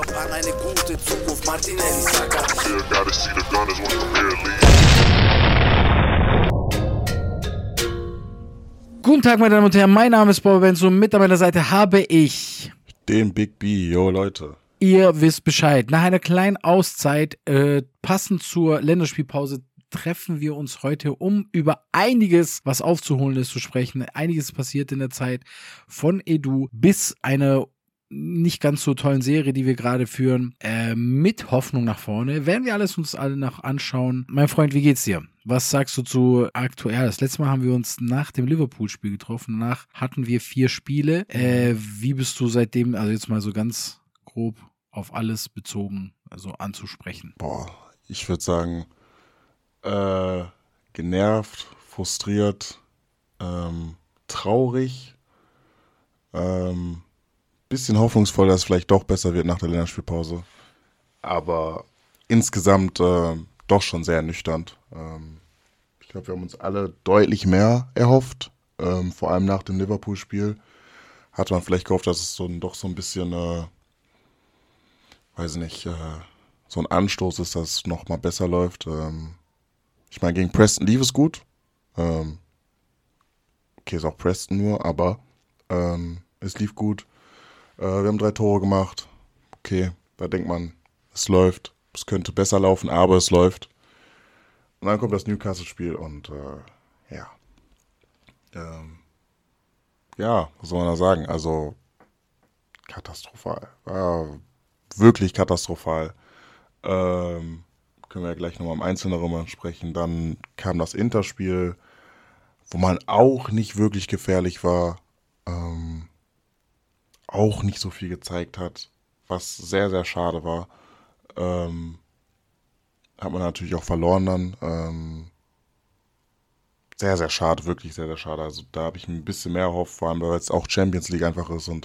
glaub an eine gute Zukunft, Martinelli, Saka. Yeah, gotta see the Gunners win the Premier League. Guten Tag, meine Damen und Herren, mein Name ist Bobby Benz und mit an meiner Seite habe ich den Big B, yo Leute. Ihr wisst Bescheid. Nach einer kleinen Auszeit, passend zur Länderspielpause, treffen wir uns heute, um über einiges, was aufzuholen ist, zu sprechen. Einiges passiert in der Zeit von Edu bis einer nicht ganz so tollen Serie, die wir gerade führen, mit Hoffnung nach vorne. Werden wir alles uns alle noch anschauen. Mein Freund, wie geht's dir? Was sagst du zu aktuell? Das letzte Mal haben wir uns nach dem Liverpool-Spiel getroffen. Danach hatten wir 4 Spiele. Wie bist du seitdem, also jetzt mal so ganz grob auf alles bezogen, also anzusprechen? Boah, ich würde sagen, genervt, frustriert, traurig, bisschen hoffnungsvoll, dass es vielleicht doch besser wird nach der Länderspielpause. Aber insgesamt doch schon sehr ernüchternd. Ich glaube, wir haben uns alle deutlich mehr erhofft. Vor allem nach dem Liverpool-Spiel hatte man vielleicht gehofft, dass es doch so ein bisschen, weiß nicht, so ein Anstoß ist, dass es nochmal besser läuft. Ich meine, gegen Preston lief es gut. Okay, ist auch Preston nur, aber es lief gut. Wir haben 3 Tore gemacht. Okay, da denkt man, es läuft. Es könnte besser laufen, aber es läuft. Und dann kommt das Newcastle-Spiel und was soll man da sagen? Also katastrophal. Wirklich katastrophal. Können wir ja gleich nochmal im Einzelnen darüber sprechen. Dann kam das Interspiel, wo man auch nicht wirklich gefährlich war, auch nicht so viel gezeigt hat, was sehr, sehr schade war. Hat man natürlich auch verloren dann. Sehr, sehr schade, wirklich sehr, sehr schade. Also da habe ich ein bisschen mehr erhofft, vor allem weil es auch Champions League einfach ist. Und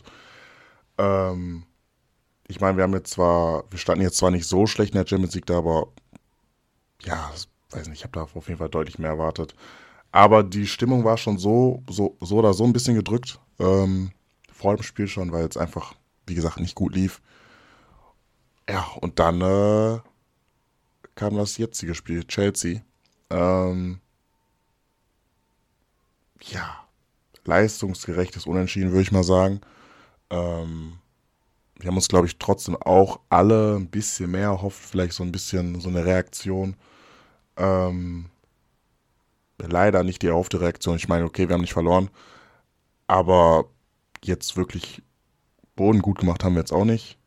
ich meine, wir standen jetzt zwar nicht so schlecht in der Champions League da, aber ja, weiß nicht, ich habe da auf jeden Fall deutlich mehr erwartet. Aber die Stimmung war schon so oder so ein bisschen gedrückt. Vor dem Spiel schon, weil es einfach, wie gesagt, nicht gut lief. Ja, und dann kam das jetzige Spiel, Chelsea. Leistungsgerechtes Unentschieden, würde ich mal sagen. Wir haben uns, glaube ich, trotzdem auch alle ein bisschen mehr erhofft, vielleicht so ein bisschen so eine Reaktion. Leider nicht die erhoffte Reaktion. Ich meine, okay, wir haben nicht verloren, aber jetzt wirklich Boden gut gemacht haben wir jetzt auch nicht.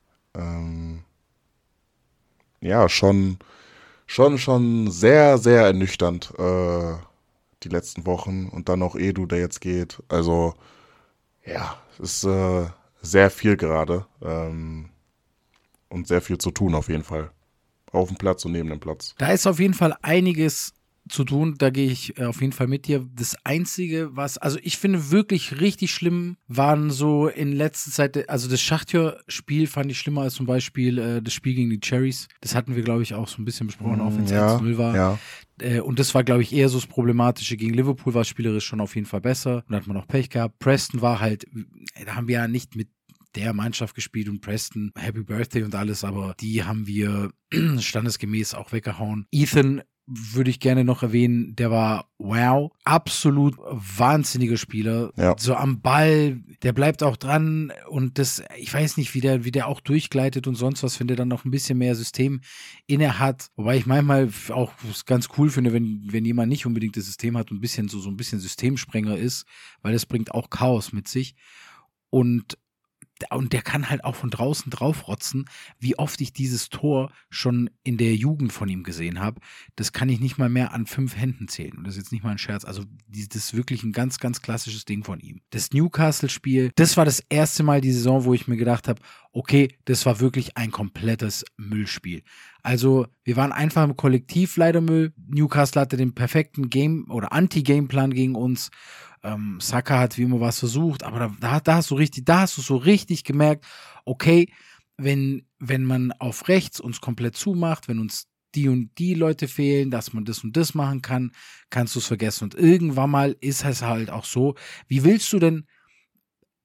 Schon sehr, sehr ernüchternd die letzten Wochen und dann noch Edu, der jetzt geht. Also ja, es ist sehr viel gerade und sehr viel zu tun auf jeden Fall. Auf dem Platz und neben dem Platz. Da ist auf jeden Fall einiges zu tun, da gehe ich auf jeden Fall mit dir. Das Einzige, also ich finde wirklich richtig schlimm, waren so in letzter Zeit, also das Schachtjör-Spiel fand ich schlimmer als zum Beispiel das Spiel gegen die Cherries. Das hatten wir, glaube ich, auch so ein bisschen besprochen, auch wenn es 1-0 war. Ja. Und das war, glaube ich, eher so das Problematische. Gegen Liverpool war es spielerisch schon auf jeden Fall besser. Und da hat man auch Pech gehabt. Preston war halt, da haben wir ja nicht mit der Mannschaft gespielt und Preston, Happy Birthday und alles, aber die haben wir standesgemäß auch weggehauen. Ethan würde ich gerne noch erwähnen, der war wow, absolut wahnsinniger Spieler. Ja. So am Ball, der bleibt auch dran und das, ich weiß nicht, wie der auch durchgleitet und sonst was, wenn der dann noch ein bisschen mehr System inne hat. Wobei ich manchmal auch ganz cool finde, wenn jemand nicht unbedingt das System hat und ein bisschen so ein bisschen Systemsprenger ist, weil das bringt auch Chaos mit sich. Und der kann halt auch von draußen draufrotzen, wie oft ich dieses Tor schon in der Jugend von ihm gesehen habe. Das kann ich nicht mal mehr an 5 Händen zählen. Und das ist jetzt nicht mal ein Scherz. Also das ist wirklich ein ganz, ganz klassisches Ding von ihm. Das Newcastle-Spiel, das war das erste Mal die Saison, wo ich mir gedacht habe, okay, das war wirklich ein komplettes Müllspiel. Also wir waren einfach im Kollektiv leider Müll. Newcastle hatte den perfekten Game- oder Anti-Gameplan gegen uns. Saka hat wie immer was versucht, aber da hast du so richtig gemerkt, okay, wenn man auf rechts uns komplett zumacht, wenn uns die und die Leute fehlen, dass man das und das machen kann, kannst du es vergessen. Und irgendwann mal ist es halt auch so, wie willst du denn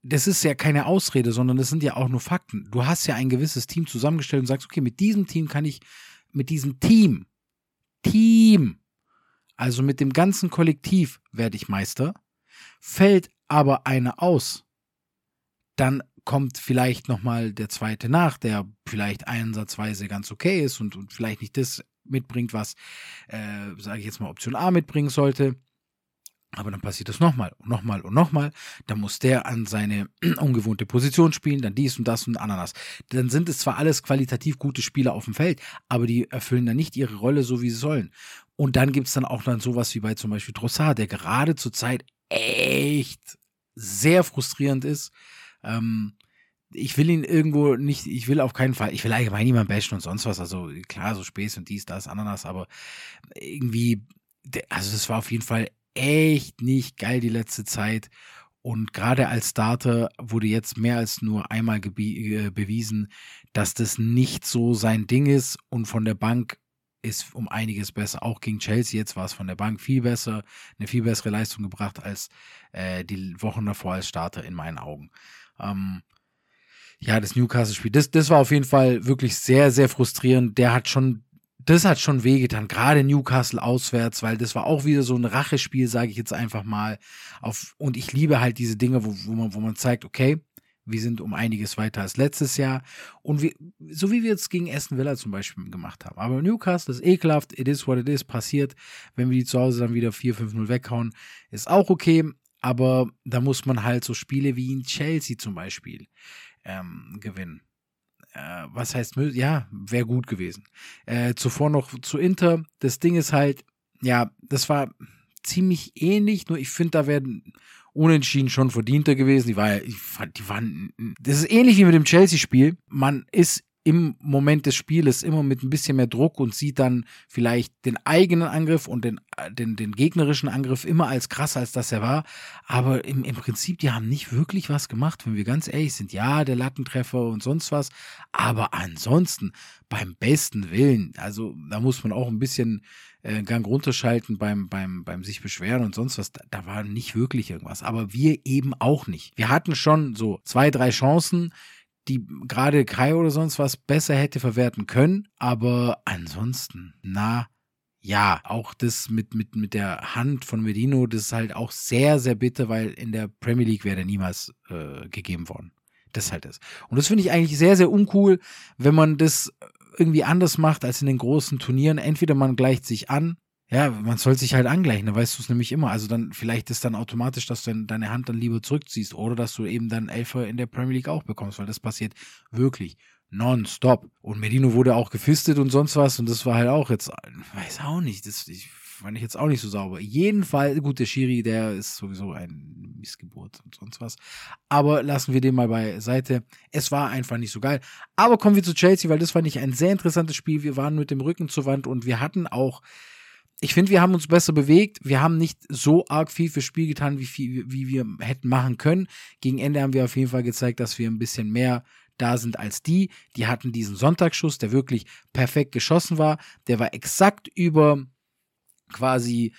das ist ja keine Ausrede, sondern das sind ja auch nur Fakten. Du hast ja ein gewisses Team zusammengestellt und sagst, okay, mit diesem Team also mit dem ganzen Kollektiv werde ich Meister. Fällt aber einer aus, dann kommt vielleicht nochmal der zweite nach, der vielleicht einsatzweise ganz okay ist und vielleicht nicht das mitbringt, was, sage ich jetzt mal, Option A mitbringen sollte. Aber dann passiert das nochmal und nochmal und nochmal. Dann muss der an seine ungewohnte Position spielen, dann dies und das und Ananas. Dann sind es zwar alles qualitativ gute Spieler auf dem Feld, aber die erfüllen dann nicht ihre Rolle so, wie sie sollen. Und dann gibt es dann auch dann sowas wie bei zum Beispiel Trossard, der gerade zur Zeit echt sehr frustrierend ist. Ich will ihn irgendwo nicht, ich will auf keinen Fall, ich will allgemein niemanden bashen und sonst was. Also klar, so Späß und dies, das, Ananas, aber irgendwie, also das war auf jeden Fall echt nicht geil die letzte Zeit. Und gerade als Starter wurde jetzt mehr als nur einmal bewiesen, dass das nicht so sein Ding ist. Und von der Bank ist um einiges besser. Auch gegen Chelsea jetzt war es von der Bank viel besser, eine viel bessere Leistung gebracht als die Wochen davor als Starter in meinen Augen. Ja, das Newcastle-Spiel, das war auf jeden Fall wirklich sehr, sehr frustrierend. Das hat schon wehgetan, gerade Newcastle auswärts, weil das war auch wieder so ein Rachespiel, sage ich jetzt einfach mal. Und ich liebe halt diese Dinge, wo man zeigt, okay, wir sind um einiges weiter als letztes Jahr. Und so wie wir es gegen Aston Villa zum Beispiel gemacht haben. Aber Newcastle ist ekelhaft, it is what it is, passiert. Wenn wir die zu Hause dann wieder 4-5-0 weghauen, ist auch okay. Aber da muss man halt so Spiele wie in Chelsea zum Beispiel gewinnen. Was heißt, ja, wäre gut gewesen. Zuvor noch zu Inter. Das Ding ist halt, ja, das war ziemlich ähnlich, nur ich finde, da werden Unentschieden schon verdienter gewesen. Das ist ähnlich wie mit dem Chelsea-Spiel. Man ist im Moment des Spieles immer mit ein bisschen mehr Druck und sieht dann vielleicht den eigenen Angriff und den gegnerischen Angriff immer als krasser, als das er war. Aber im Prinzip, die haben nicht wirklich was gemacht, wenn wir ganz ehrlich sind. Ja, der Lattentreffer und sonst was. Aber ansonsten, beim besten Willen, also da muss man auch ein bisschen Gang runterschalten beim sich beschweren und sonst was. Da war nicht wirklich irgendwas. Aber wir eben auch nicht. Wir hatten schon so 2, 3 Chancen, die gerade Kai oder sonst was besser hätte verwerten können, aber ansonsten, ja, auch das mit der Hand von Merino, das ist halt auch sehr, sehr bitter, weil in der Premier League wäre der niemals gegeben worden. Das ist halt das. Und das finde ich eigentlich sehr, sehr uncool, wenn man das irgendwie anders macht als in den großen Turnieren. Entweder man gleicht sich an, ja, man soll sich halt angleichen, dann weißt du es nämlich immer. Also dann, vielleicht ist dann automatisch, dass du deine Hand dann lieber zurückziehst oder dass du eben dann Elfer in der Premier League auch bekommst, weil das passiert wirklich nonstop. Und Merino wurde auch gefistet und sonst was und das war halt auch jetzt, weiß auch nicht, fand ich jetzt auch nicht so sauber. Jedenfalls, gut, der Schiri, der ist sowieso ein Missgeburt und sonst was. Aber lassen wir den mal beiseite. Es war einfach nicht so geil. Aber kommen wir zu Chelsea, weil das fand ich ein sehr interessantes Spiel. Wir waren mit dem Rücken zur Wand und wir hatten auch, ich finde, wir haben uns besser bewegt. Wir haben nicht so arg viel fürs Spiel getan, wie wir hätten machen können. Gegen Ende haben wir auf jeden Fall gezeigt, dass wir ein bisschen mehr da sind als die. Die hatten diesen Sonntagsschuss, der wirklich perfekt geschossen war. Der war exakt über quasi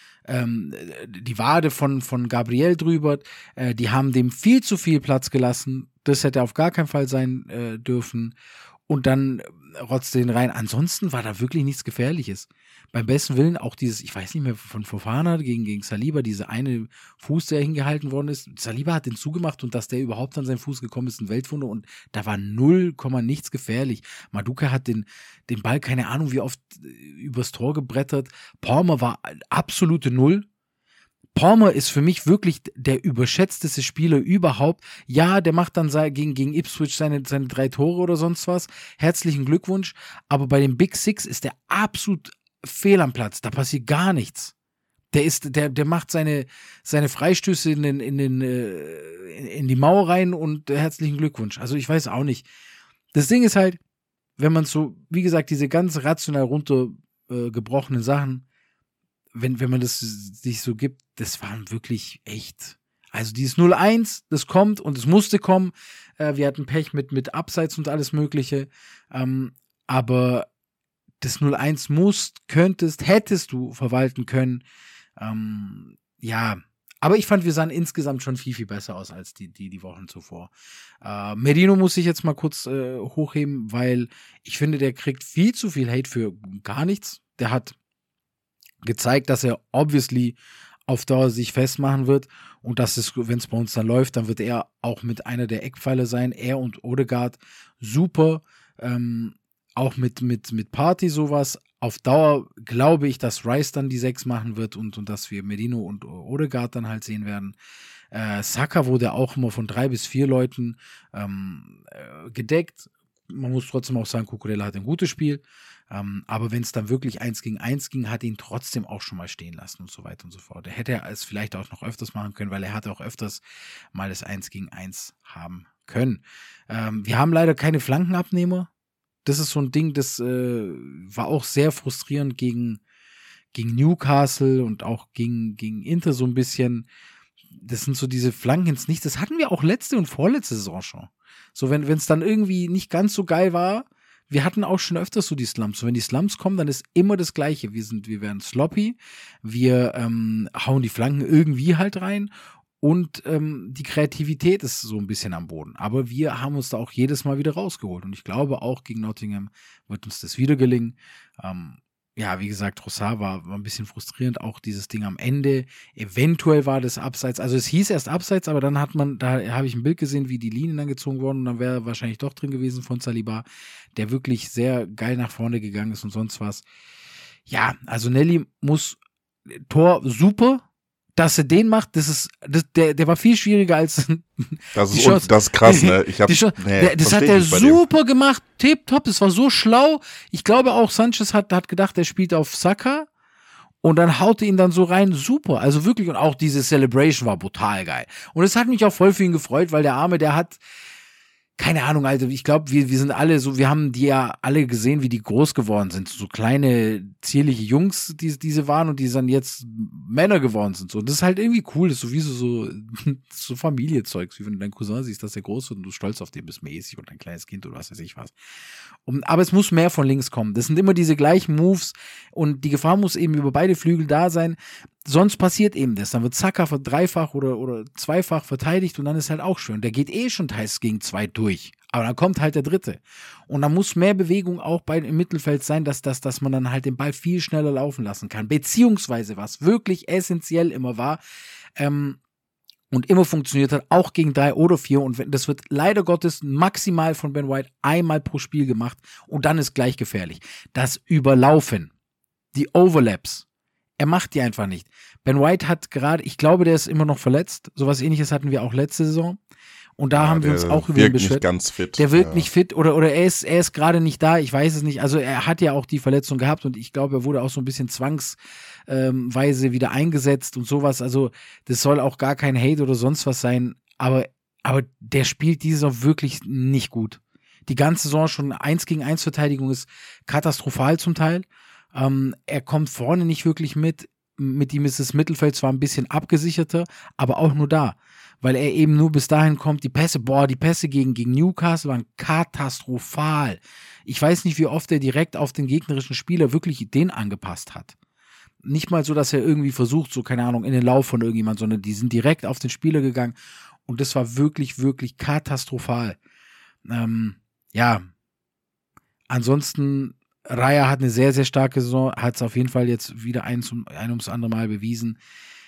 die Wade von Gabriel drüber. Die haben dem viel zu viel Platz gelassen. Das hätte auf gar keinen Fall sein dürfen. Und dann rotzte den rein. Ansonsten war da wirklich nichts Gefährliches. Beim besten Willen auch dieses, ich weiß nicht mehr, von Fofana gegen Saliba, diese eine Fuß, der hingehalten worden ist. Saliba hat den zugemacht und dass der überhaupt an seinen Fuß gekommen ist, ein Weltwunder. Und da war 0, nichts gefährlich. Maduka hat den Ball, keine Ahnung wie oft, übers Tor gebrettert. Palmer war absolute Null. Palmer ist für mich wirklich der überschätzteste Spieler überhaupt. Ja, der macht dann gegen Ipswich seine 3 Tore oder sonst was. Herzlichen Glückwunsch. Aber bei dem Big Six ist der absolut fehl am Platz. Da passiert gar nichts. Der macht seine Freistöße in die Mauer rein und herzlichen Glückwunsch. Also ich weiß auch nicht. Das Ding ist halt, wenn man so, wie gesagt, diese ganz rational runtergebrochenen Sachen, wenn man das sich so gibt, das waren wirklich echt. Also dieses 0-1, das kommt und es musste kommen. Wir hatten Pech mit Abseits und alles Mögliche. Aber das 0-1 hättest du verwalten können. Ja, Aber ich fand, wir sahen insgesamt schon viel, viel besser aus als die Wochen zuvor. Merino muss ich jetzt mal kurz hochheben, weil ich finde, der kriegt viel zu viel Hate für gar nichts. Der hat gezeigt, dass er obviously auf Dauer sich festmachen wird und dass es, wenn es bei uns dann läuft, dann wird er auch mit einer der Eckpfeiler sein. Er und Odegaard super. Auch mit Party sowas. Auf Dauer glaube ich, dass Rice dann die 6 machen wird und dass wir Merino und Odegaard dann halt sehen werden. Saka wurde auch immer von 3 bis 4 Leuten gedeckt. Man muss trotzdem auch sagen, Cucurella hat ein gutes Spiel. Aber wenn es dann wirklich 1 gegen 1 ging, hat ihn trotzdem auch schon mal stehen lassen und so weiter und so fort. Er hätte es vielleicht auch noch öfters machen können, weil er hatte auch öfters mal das 1 gegen 1 haben können. Wir haben leider keine Flankenabnehmer. Das ist so ein Ding, das war auch sehr frustrierend gegen Newcastle und auch gegen Inter so ein bisschen. Das sind so diese Flanken ins Nichts. Das hatten wir auch letzte und vorletzte Saison schon. So, wenn es dann irgendwie nicht ganz so geil war, wir hatten auch schon öfters so die Slumps. So, wenn die Slumps kommen, dann ist immer das Gleiche. Wir werden sloppy, wir hauen die Flanken irgendwie halt rein und die Kreativität ist so ein bisschen am Boden. Aber wir haben uns da auch jedes Mal wieder rausgeholt. Und ich glaube, auch gegen Nottingham wird uns das wieder gelingen. Ja, wie gesagt, Trossard war ein bisschen frustrierend, auch dieses Ding am Ende. Eventuell war das Abseits, also es hieß erst Abseits, aber dann da habe ich ein Bild gesehen, wie die Linien dann gezogen wurden und dann wäre er wahrscheinlich doch drin gewesen von Saliba, der wirklich sehr geil nach vorne gegangen ist und sonst was. Ja, also Nelly muss Tor super, dass er den macht, der war viel schwieriger als das ist krass, ne? Das hat er super gemacht, tipptopp, das war so schlau. Ich glaube auch, Sanchez hat gedacht, er spielt auf Saka und dann haute ihn dann so rein, super, also wirklich, und auch diese Celebration war brutal geil. Und es hat mich auch voll für ihn gefreut, weil der Arme, der hat keine Ahnung, Alter, ich glaube, wir sind alle so, wir haben die ja alle gesehen, wie die groß geworden sind. So kleine, zierliche Jungs, die sie waren und die dann jetzt Männer geworden sind. So, das ist halt irgendwie cool, das ist sowieso so Familiezeugs, wie wenn du deinen Cousin siehst, dass der groß wird und du stolz auf den bist mäßig und ein kleines Kind oder was weiß ich was. Aber es muss mehr von links kommen. Das sind immer diese gleichen Moves und die Gefahr muss eben über beide Flügel da sein. Sonst passiert eben das. Dann wird Saka dreifach oder zweifach verteidigt und dann ist halt auch schön. Der geht schon teils gegen 2 durch. Aber dann kommt halt der dritte. Und dann muss mehr Bewegung auch im Mittelfeld sein, dass man dann halt den Ball viel schneller laufen lassen kann. Beziehungsweise, was wirklich essentiell immer war, und immer funktioniert hat, auch gegen 3 oder 4. Und das wird leider Gottes maximal von Ben White einmal pro Spiel gemacht. Und dann ist gleich gefährlich. Das Überlaufen, die Overlaps, er macht die einfach nicht. Ben White hat gerade, ich glaube, der ist immer noch verletzt. Sowas Ähnliches hatten wir auch letzte Saison. Und da haben wir uns auch über ihn beschwert. Nicht ganz fit. Der wirkt nicht fit oder er ist gerade nicht da. Ich weiß es nicht. Also er hat ja auch die Verletzung gehabt und ich glaube, er wurde auch so ein bisschen zwangsweise wieder eingesetzt und sowas. Also das soll auch gar kein Hate oder sonst was sein. Aber der spielt diese Saison wirklich nicht gut. Die ganze Saison schon 1 gegen 1 Verteidigung ist katastrophal zum Teil. Er kommt vorne nicht wirklich mit. Mit ihm ist das Mittelfeld zwar ein bisschen abgesicherter, aber auch nur da. Weil er eben nur bis dahin kommt, die Pässe gegen Newcastle waren katastrophal. Ich weiß nicht, wie oft er direkt auf den gegnerischen Spieler wirklich den angepasst hat. Nicht mal so, dass er irgendwie versucht, so, keine Ahnung, in den Lauf von irgendjemand, sondern die sind direkt auf den Spieler gegangen und das war wirklich, wirklich katastrophal. Ja, ansonsten Raya hat eine sehr, sehr starke Saison, hat es auf jeden Fall jetzt wieder ein ums andere Mal bewiesen.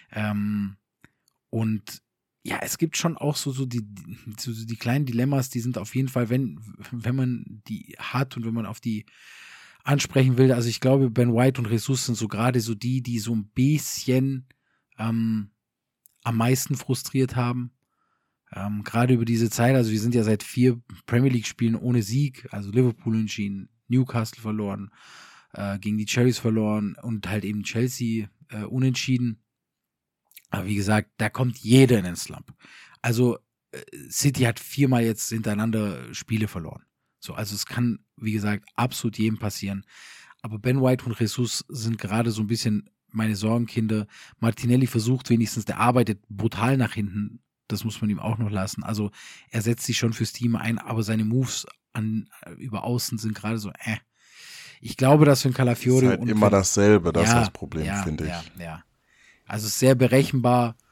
Und ja, es gibt schon auch so die kleinen Dilemmas, die sind auf jeden Fall, wenn man die hat und wenn man auf die ansprechen will. Also ich glaube, Ben White und Jesus sind so gerade so die so ein bisschen am meisten frustriert haben. Gerade über diese Zeit, also wir sind ja seit 4 Premier League Spielen ohne Sieg, also Liverpool entschieden, Newcastle verloren, gegen die Cherries verloren und halt eben Chelsea unentschieden. Aber wie gesagt, da kommt jeder in den Slump. Also City hat 4-mal jetzt hintereinander Spiele verloren. So, also es kann, wie gesagt, absolut jedem passieren. Aber Ben White und Jesus sind gerade so ein bisschen meine Sorgenkinder. Martinelli versucht wenigstens, der arbeitet brutal nach hinten. Das muss man ihm auch noch lassen. Also er setzt sich schon fürs Team ein, aber seine Moves über Außen sind gerade so, Ich glaube, dass für ein Calafiori... Es ist halt immer dasselbe, das ist das Problem, finde ich. Ja. Also es ist sehr berechenbar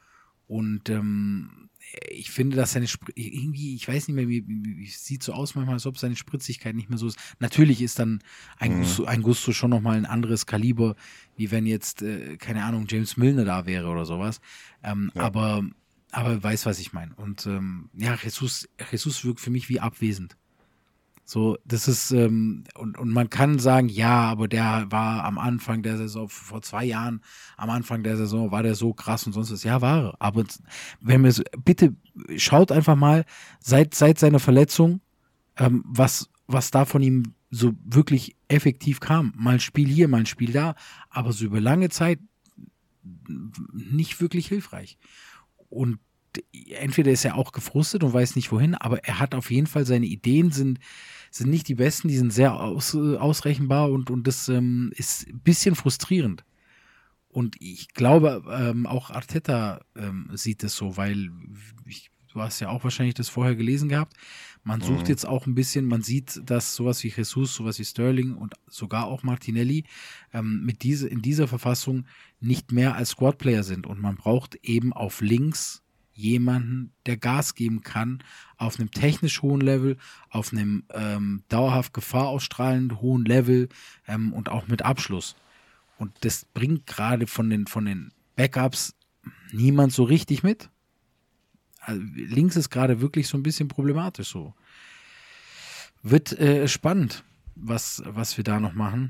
Und ich finde, dass seine irgendwie, ich weiß nicht mehr, wie sieht so aus manchmal, als ob seine Spritzigkeit nicht mehr so ist. Natürlich ist dann ein Gusto schon nochmal ein anderes Kaliber, wie wenn jetzt, keine Ahnung, James Milner da wäre oder sowas. Aber weiß, was ich meine. Und Jesus wirkt für mich wie abwesend. So, das ist, und man kann sagen, ja, aber der war am Anfang der Saison, vor 2 Jahren, am Anfang der Saison war der so krass und sonst was. Ja, war er. Aber wenn wir bitte schaut einfach mal, seit seiner Verletzung, was da von ihm so wirklich effektiv kam. Mal ein Spiel hier, mal ein Spiel da, aber so über lange Zeit nicht wirklich hilfreich. Und entweder ist er auch gefrustet und weiß nicht wohin, aber er hat auf jeden Fall, seine Ideen sind nicht die besten, die sind sehr ausrechenbar und das ist ein bisschen frustrierend. Und ich glaube, auch Arteta sieht es so, weil du hast ja auch wahrscheinlich das vorher gelesen gehabt, man sucht jetzt auch ein bisschen, man sieht, dass sowas wie Jesus, sowas wie Sterling und sogar auch Martinelli in dieser Verfassung nicht mehr als Squadplayer sind und man braucht eben auf links jemanden, der Gas geben kann, auf einem technisch hohen Level, auf einem dauerhaft Gefahr ausstrahlend hohen Level und auch mit Abschluss. Und das bringt gerade von den Backups niemand so richtig mit. Also links ist gerade wirklich so ein bisschen problematisch so. Wird spannend, was wir da noch machen.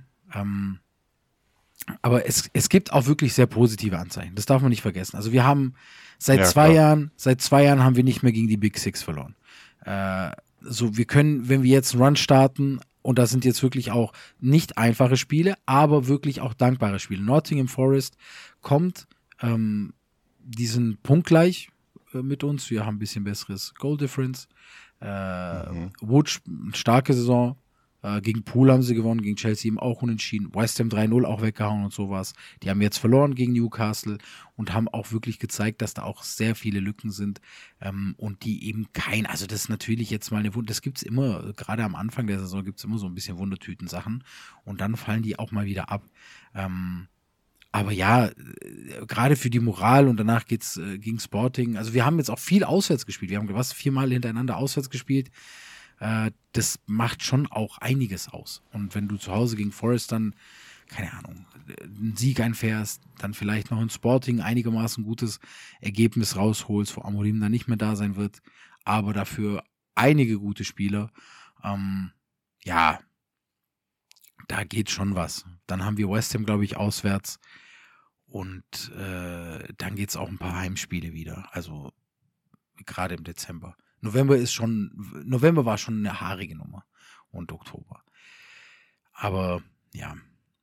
Aber es gibt auch wirklich sehr positive Anzeichen. Das darf man nicht vergessen. Also wir haben seit 2 Jahren haben wir nicht mehr gegen die Big Six verloren. Wir können, wenn wir jetzt einen Run starten, und das sind jetzt wirklich auch nicht einfache Spiele, aber wirklich auch dankbare Spiele. Nottingham Forest kommt diesen punktgleich mit uns. Wir haben ein bisschen besseres Goal Difference. Wood, starke Saison. Gegen Poole haben sie gewonnen, gegen Chelsea eben auch unentschieden. West Ham 3-0 auch weggehauen und sowas. Die haben jetzt verloren gegen Newcastle und haben auch wirklich gezeigt, dass da auch sehr viele Lücken sind und die eben also das ist natürlich jetzt mal das gibt's immer, gerade am Anfang der Saison gibt's immer so ein bisschen Wundertüten-Sachen und dann fallen die auch mal wieder ab. Aber ja, gerade für die Moral und danach geht's gegen Sporting. Also wir haben jetzt auch viel auswärts gespielt. Wir haben 4-mal hintereinander auswärts gespielt. Das macht schon auch einiges aus. Und wenn du zu Hause gegen Forest dann, keine Ahnung, einen Sieg einfährst, dann vielleicht noch in Sporting einigermaßen gutes Ergebnis rausholst, wo Amorim dann nicht mehr da sein wird, aber dafür einige gute Spieler, da geht schon was. Dann haben wir West Ham, glaube ich, auswärts und dann geht es auch ein paar Heimspiele wieder, also gerade im Dezember. November war schon eine haarige Nummer und Oktober. Aber ja,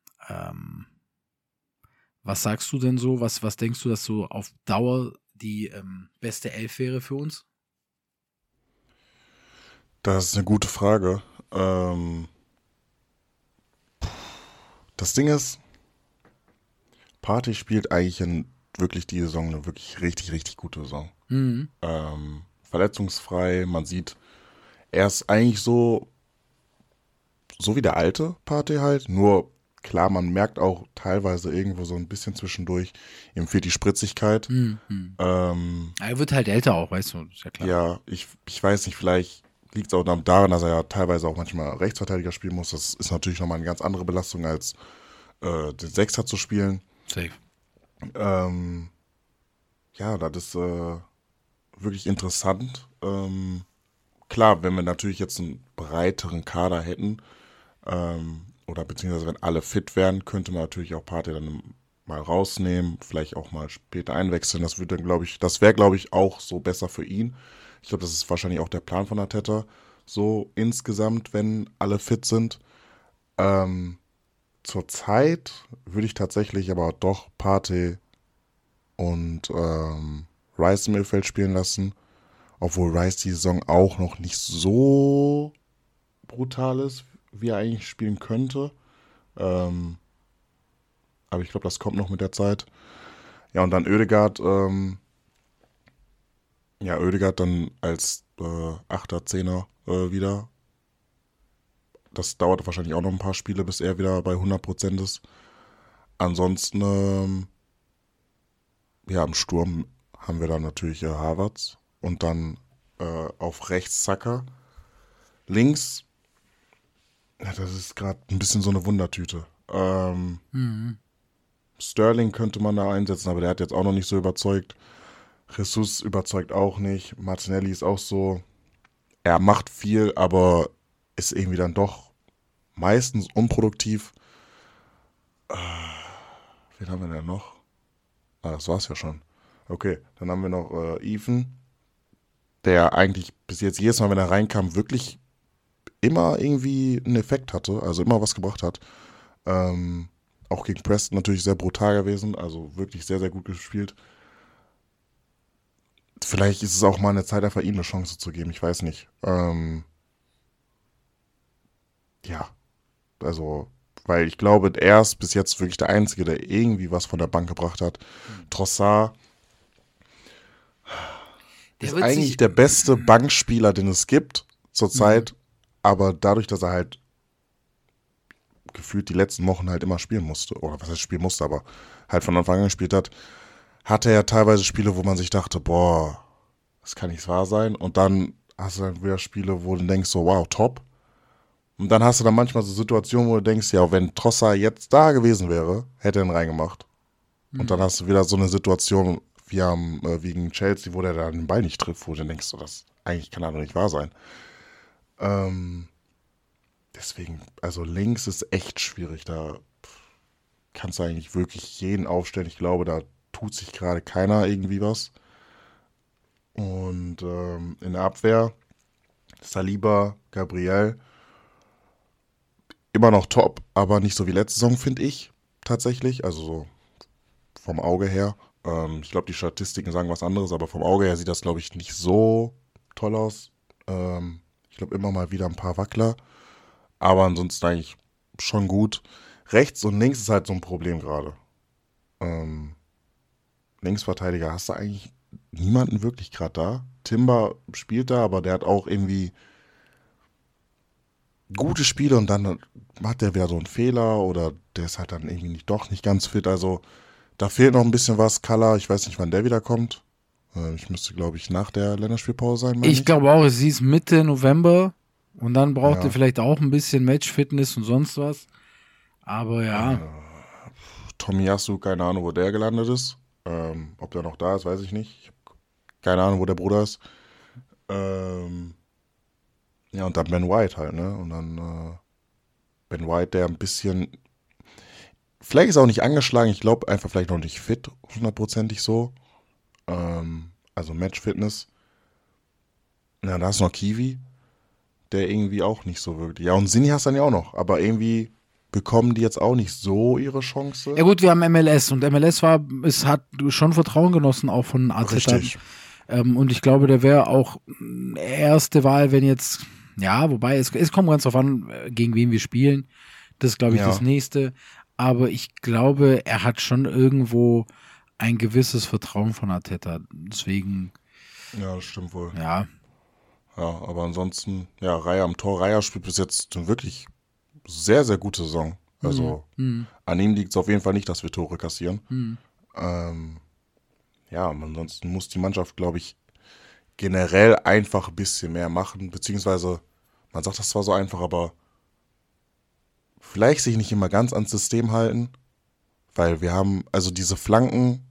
was sagst du denn so? Was denkst du, dass so auf Dauer die beste Elf wäre für uns? Das ist eine gute Frage. Das Ding ist, Partey spielt eigentlich wirklich die Saison eine wirklich richtig, richtig gute Saison. Mhm. Verletzungsfrei, man sieht, er ist eigentlich so wie der alte Partey halt, nur klar, man merkt auch teilweise irgendwo so ein bisschen zwischendurch, ihm fehlt die Spritzigkeit. Mhm. Er wird halt älter auch, weißt du, ist ja klar. Ja, ich weiß nicht, vielleicht liegt es auch daran, dass er ja teilweise auch manchmal Rechtsverteidiger spielen muss. Das ist natürlich nochmal eine ganz andere Belastung, als den Sechser zu spielen. Safe. Das ist wirklich interessant. Klar, wenn wir natürlich jetzt einen breiteren Kader hätten, oder beziehungsweise wenn alle fit wären, könnte man natürlich auch Partey dann mal rausnehmen, vielleicht auch mal später einwechseln. Das wäre, glaube ich, auch so besser für ihn. Ich glaube, das ist wahrscheinlich auch der Plan von Arteta, so insgesamt, wenn alle fit sind. Zurzeit würde ich tatsächlich aber doch Partey und Rice im Mittelfeld spielen lassen, obwohl Rice die Saison auch noch nicht so brutal ist, wie er eigentlich spielen könnte. Aber ich glaube, das kommt noch mit der Zeit. Ja, und dann Ødegaard, Ødegaard dann als 8er, 10er wieder. Das dauert wahrscheinlich auch noch ein paar Spiele, bis er wieder bei 100% ist. Ansonsten, im Sturm haben wir dann natürlich Havertz und dann auf rechts Saka. Links, ja, das ist gerade ein bisschen so eine Wundertüte. Sterling könnte man da einsetzen, aber der hat jetzt auch noch nicht so überzeugt. Jesus überzeugt auch nicht. Martinelli ist auch so, er macht viel, aber ist irgendwie dann doch meistens unproduktiv. Wen haben wir denn noch? Das war's ja schon. Okay, dann haben wir noch Ethan, der eigentlich bis jetzt jedes Mal, wenn er reinkam, wirklich immer irgendwie einen Effekt hatte, also immer was gebracht hat. Auch gegen Preston natürlich sehr brutal gewesen, also wirklich sehr, sehr gut gespielt. Vielleicht ist es auch mal eine Zeit, einfach ihm eine Chance zu geben, ich weiß nicht. Ja, also, weil ich glaube, er ist bis jetzt wirklich der Einzige, der irgendwie was von der Bank gebracht hat. Trossard ist eigentlich der beste Bankspieler, den es gibt zurzeit, aber dadurch, dass er halt gefühlt die letzten Wochen halt immer spielen musste, oder was heißt spielen musste, aber halt von Anfang an gespielt hat, hatte er teilweise Spiele, wo man sich dachte, boah, das kann nicht wahr sein. Und dann hast du dann wieder Spiele, wo du denkst, so wow, top. Und dann hast du dann manchmal so Situationen, wo du denkst, ja, wenn Trossard jetzt da gewesen wäre, hätte er ihn reingemacht. Und dann hast du wieder so eine Situation wie gegen Chelsea, wo der dann den Ball nicht trifft, wo du denkst, so, das eigentlich kann doch nicht wahr sein. Deswegen, also links ist echt schwierig, da kannst du eigentlich wirklich jeden aufstellen. Ich glaube, da tut sich gerade keiner irgendwie was. Und in der Abwehr Saliba, Gabriel, immer noch top, aber nicht so wie letzte Saison, finde ich, tatsächlich. Also so vom Auge her. Ich glaube, die Statistiken sagen was anderes, aber vom Auge her sieht das, glaube ich, nicht so toll aus. Ich glaube, immer mal wieder ein paar Wackler. Aber ansonsten eigentlich schon gut. Rechts und links ist halt so ein Problem gerade. Linksverteidiger hast du eigentlich niemanden wirklich gerade da. Timber spielt da, aber der hat auch irgendwie gute Spiele und dann hat der wieder so einen Fehler oder der ist halt dann irgendwie doch nicht ganz fit. Also da fehlt noch ein bisschen was. Kalla, ich weiß nicht, wann der wiederkommt. Ich müsste, glaube ich, nach der Länderspielpause sein. Ich glaube auch, es hieß Mitte November und dann braucht er vielleicht auch ein bisschen Matchfitness und sonst was. Aber ja. Tomiyasu, keine Ahnung, wo der gelandet ist. Ob der noch da ist, weiß ich nicht. Ich habe keine Ahnung, wo der Bruder ist. Ja, und dann Ben White halt, ne? Und dann Ben White, der ein bisschen, vielleicht ist er auch nicht angeschlagen, ich glaube einfach vielleicht noch nicht fit, 100%ig so. Also Match-Fitness. Ja, da ist noch Kiwi, der irgendwie auch nicht so wirklich. Ja, und Sinni hast du dann ja auch noch, aber irgendwie bekommen die jetzt auch nicht so ihre Chance. Ja gut, wir haben MLS und MLS hat schon Vertrauen genossen, auch von Arteta. Richtig. Und ich glaube, der wäre auch erste Wahl, wenn jetzt, ja, wobei es kommt ganz drauf an, gegen wen wir spielen. Das ist, glaube ich, das Nächste. Aber ich glaube, er hat schon irgendwo ein gewisses Vertrauen von Arteta. Deswegen. Ja, das stimmt wohl. Ja. Ja, aber ansonsten, ja, Raya am Tor. Raya spielt bis jetzt eine wirklich sehr, sehr gute Saison. Also an ihm liegt es auf jeden Fall nicht, dass wir Tore kassieren. Ja, ansonsten muss die Mannschaft, glaube ich, generell einfach ein bisschen mehr machen. Beziehungsweise, man sagt das zwar so einfach, aber vielleicht sich nicht immer ganz ans System halten. Weil wir haben, also diese Flanken,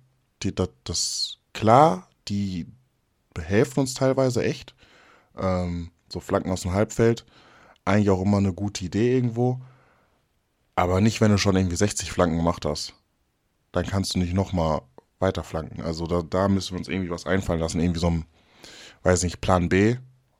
die behelfen uns teilweise echt. So Flanken aus dem Halbfeld, eigentlich auch immer eine gute Idee irgendwo. Aber nicht, wenn du schon irgendwie 60 Flanken gemacht hast. Dann kannst du nicht nochmal weiter flanken. Also da müssen wir uns irgendwie was einfallen lassen. Irgendwie so ein, weiß nicht, Plan B.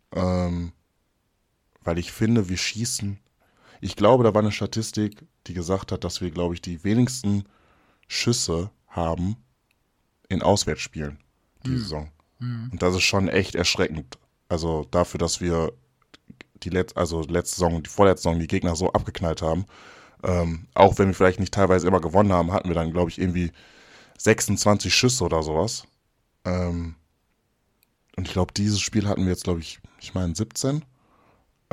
Weil ich finde, wir schießen. Ich glaube, da war eine Statistik, die gesagt hat, dass wir, glaube ich, die wenigsten Schüsse haben in Auswärtsspielen die Saison. Und das ist schon echt erschreckend. Also dafür, dass wir letzte Saison, die vorletzte Saison die Gegner so abgeknallt haben. Auch wenn wir vielleicht nicht teilweise immer gewonnen haben, hatten wir dann, glaube ich, irgendwie 26 Schüsse oder sowas. Und ich glaube, dieses Spiel hatten wir jetzt, glaube ich meine 17.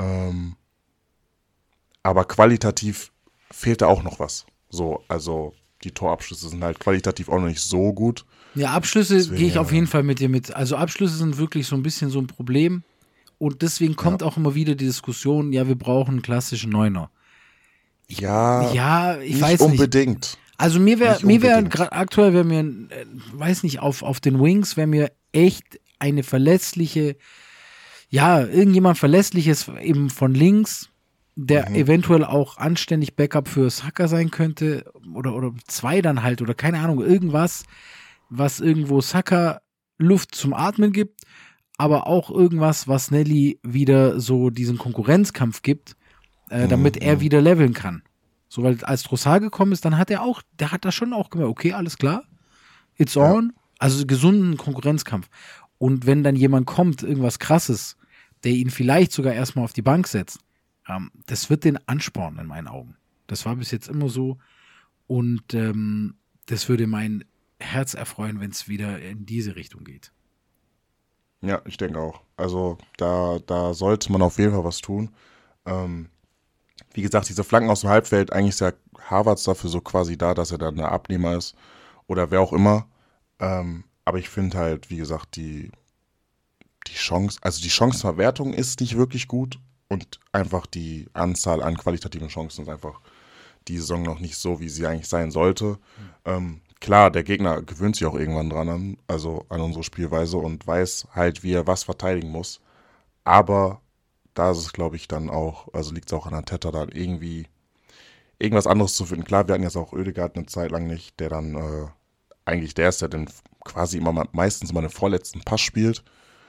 Aber qualitativ fehlte auch noch was. So, also die Torabschlüsse sind halt qualitativ auch noch nicht so gut. Ja, Abschlüsse Deswegen, gehe ich auf jeden Fall mit dir mit. Also Abschlüsse sind wirklich so ein bisschen so ein Problem. Und deswegen kommt auch immer wieder die Diskussion, ja, wir brauchen einen klassischen Neuner. Ja, ich nicht weiß nicht. unbedingt. Also mir wäre unbedingt. gerade aktuell, wäre mir, weiß nicht, auf den Wings wäre mir echt eine verlässliche, ja, irgendjemand Verlässliches eben von links, der eventuell auch anständig Backup für Saka sein könnte oder zwei dann halt oder keine Ahnung, irgendwas, was irgendwo Saka Luft zum Atmen gibt, aber auch irgendwas, was Nelly wieder so diesen Konkurrenzkampf gibt, damit er wieder leveln kann. So, weil als Trossard gekommen ist, dann hat der hat da schon auch gemerkt, okay, alles klar, it's on, also gesunden Konkurrenzkampf. Und wenn dann jemand kommt, irgendwas Krasses, der ihn vielleicht sogar erstmal auf die Bank setzt, das wird den anspornen in meinen Augen. Das war bis jetzt immer so und das würde mein Herz erfreuen, wenn es wieder in diese Richtung geht. Ja, ich denke auch. Also da sollte man auf jeden Fall was tun. Wie gesagt, diese Flanken aus dem Halbfeld, eigentlich ist ja Havertz dafür so quasi da, dass er dann der Abnehmer ist oder wer auch immer. Aber ich finde halt, wie gesagt, die Chance, also die Chancenverwertung ist nicht wirklich gut und einfach die Anzahl an qualitativen Chancen ist einfach die Saison noch nicht so, wie sie eigentlich sein sollte. Klar, der Gegner gewöhnt sich auch irgendwann dran an unsere Spielweise und weiß halt, wie er was verteidigen muss. Aber da ist es, glaube ich, dann auch, also liegt es auch an Arteta, da irgendwie irgendwas anderes zu finden. Klar, wir hatten jetzt auch Oedegaard eine Zeit lang nicht, der dann eigentlich der ist, der dann quasi meistens immer den vorletzten Pass spielt.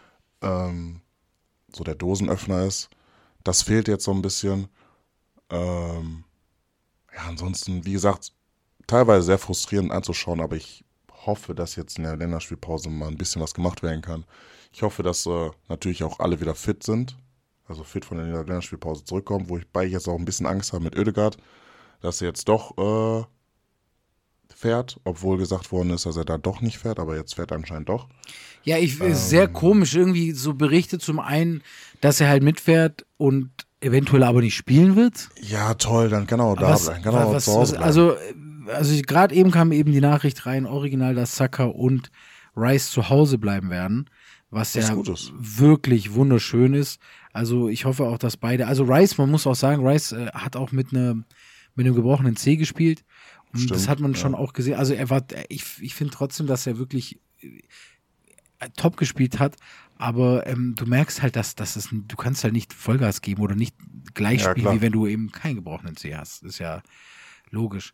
So der Dosenöffner ist. Das fehlt jetzt so ein bisschen. Ansonsten, wie gesagt, teilweise sehr frustrierend anzuschauen, aber ich hoffe, dass jetzt in der Länderspielpause mal ein bisschen was gemacht werden kann. Ich hoffe, dass natürlich auch alle wieder fit sind, also fit von der Länderspielpause zurückkommen, wobei ich jetzt auch ein bisschen Angst habe mit Oedegaard, dass er jetzt doch fährt, obwohl gesagt worden ist, dass er da doch nicht fährt, aber jetzt fährt er anscheinend doch. Ja, sehr komisch, irgendwie so Berichte zum einen, dass er halt mitfährt und eventuell aber nicht spielen wird. Ja, toll, dann kann er auch da bleiben, kann er auch zu Hause bleiben. Also gerade eben kam eben die Nachricht rein, original, dass Saka und Rice zu Hause bleiben werden, was ja wirklich wunderschön ist. Also ich hoffe auch, dass beide, also Rice, man muss auch sagen, Rice hat auch mit einem gebrochenen Zeh gespielt. Und Stimmt, das hat man schon auch gesehen. Also ich finde trotzdem, dass er wirklich top gespielt hat, aber du merkst halt, dass du kannst halt nicht Vollgas geben oder nicht gleich spielen, wie wenn du eben keinen gebrochenen Zeh hast. Ist ja logisch.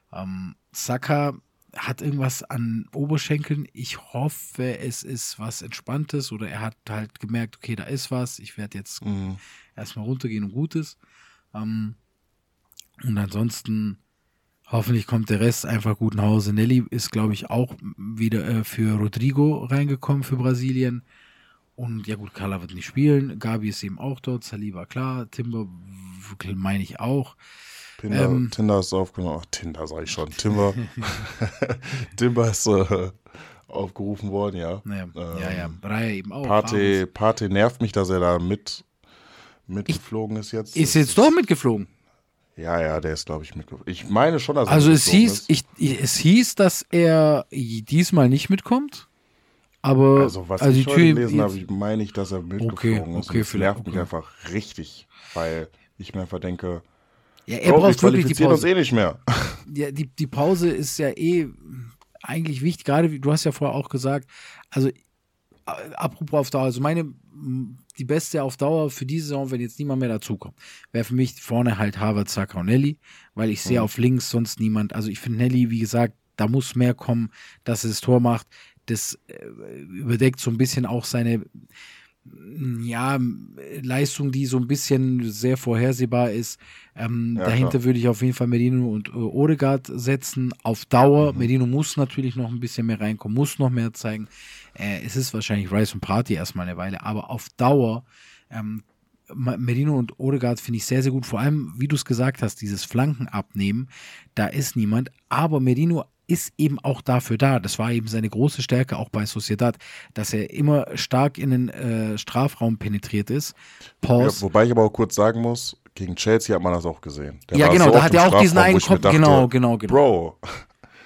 Saka hat irgendwas an Oberschenkeln. Ich hoffe, es ist was Entspanntes oder er hat halt gemerkt, okay, da ist was. Ich werde jetzt erstmal runtergehen und Gutes. Und ansonsten hoffentlich kommt der Rest einfach gut nach Hause. Nelly ist, glaube ich, auch wieder für Rodrigo reingekommen für Brasilien. Und ja gut, Carla wird nicht spielen. Gabi ist eben auch dort. Saliba, klar. Timber meine ich auch. Tinder ist aufgenommen. Ach, Tinder sag ich schon. Timber ist aufgerufen worden, ja. Ja. Breyer eben auch. Partey nervt mich, dass er da mitgeflogen ist jetzt. Ist jetzt doch mitgeflogen? Ja, der ist, glaube ich, mitgeflogen. Ich meine schon, dass er also es hieß, dass er diesmal nicht mitkommt. Aber was ich heute gelesen habe, meine ich, dass er mitgeflogen ist. Okay, das nervt mich einfach richtig, weil ich mir einfach denke, ja, er braucht wirklich die Pause. Uns eh nicht mehr. Ja, die Pause ist ja eigentlich wichtig, gerade wie du hast ja vorher auch gesagt, also apropos auf Dauer, also die beste auf Dauer für diese Saison, wenn jetzt niemand mehr dazukommt, wäre für mich vorne halt Havertz, Saka und Nelly, weil ich sehe auf links sonst niemand, also ich finde Nelly, wie gesagt, da muss mehr kommen, dass er das Tor macht, das überdeckt so ein bisschen auch seine Leistung, die so ein bisschen sehr vorhersehbar ist. Dahinter klar. würde ich auf jeden Fall Merino und Odegaard setzen. Auf Dauer, Merino muss natürlich noch ein bisschen mehr reinkommen, muss noch mehr zeigen. Es ist wahrscheinlich Rice und Partey erstmal eine Weile, aber auf Dauer Merino und Odegaard finde ich sehr, sehr gut. Vor allem, wie du es gesagt hast, dieses Flanken abnehmen, da ist niemand. Aber Merino ist eben auch dafür da. Das war eben seine große Stärke auch bei Sociedad, dass er immer stark in den Strafraum penetriert ist. Ja, wobei ich aber auch kurz sagen muss, gegen Chelsea hat man das auch gesehen. Ja, genau, da hat er auch diesen einen Kopf. Genau. Bro,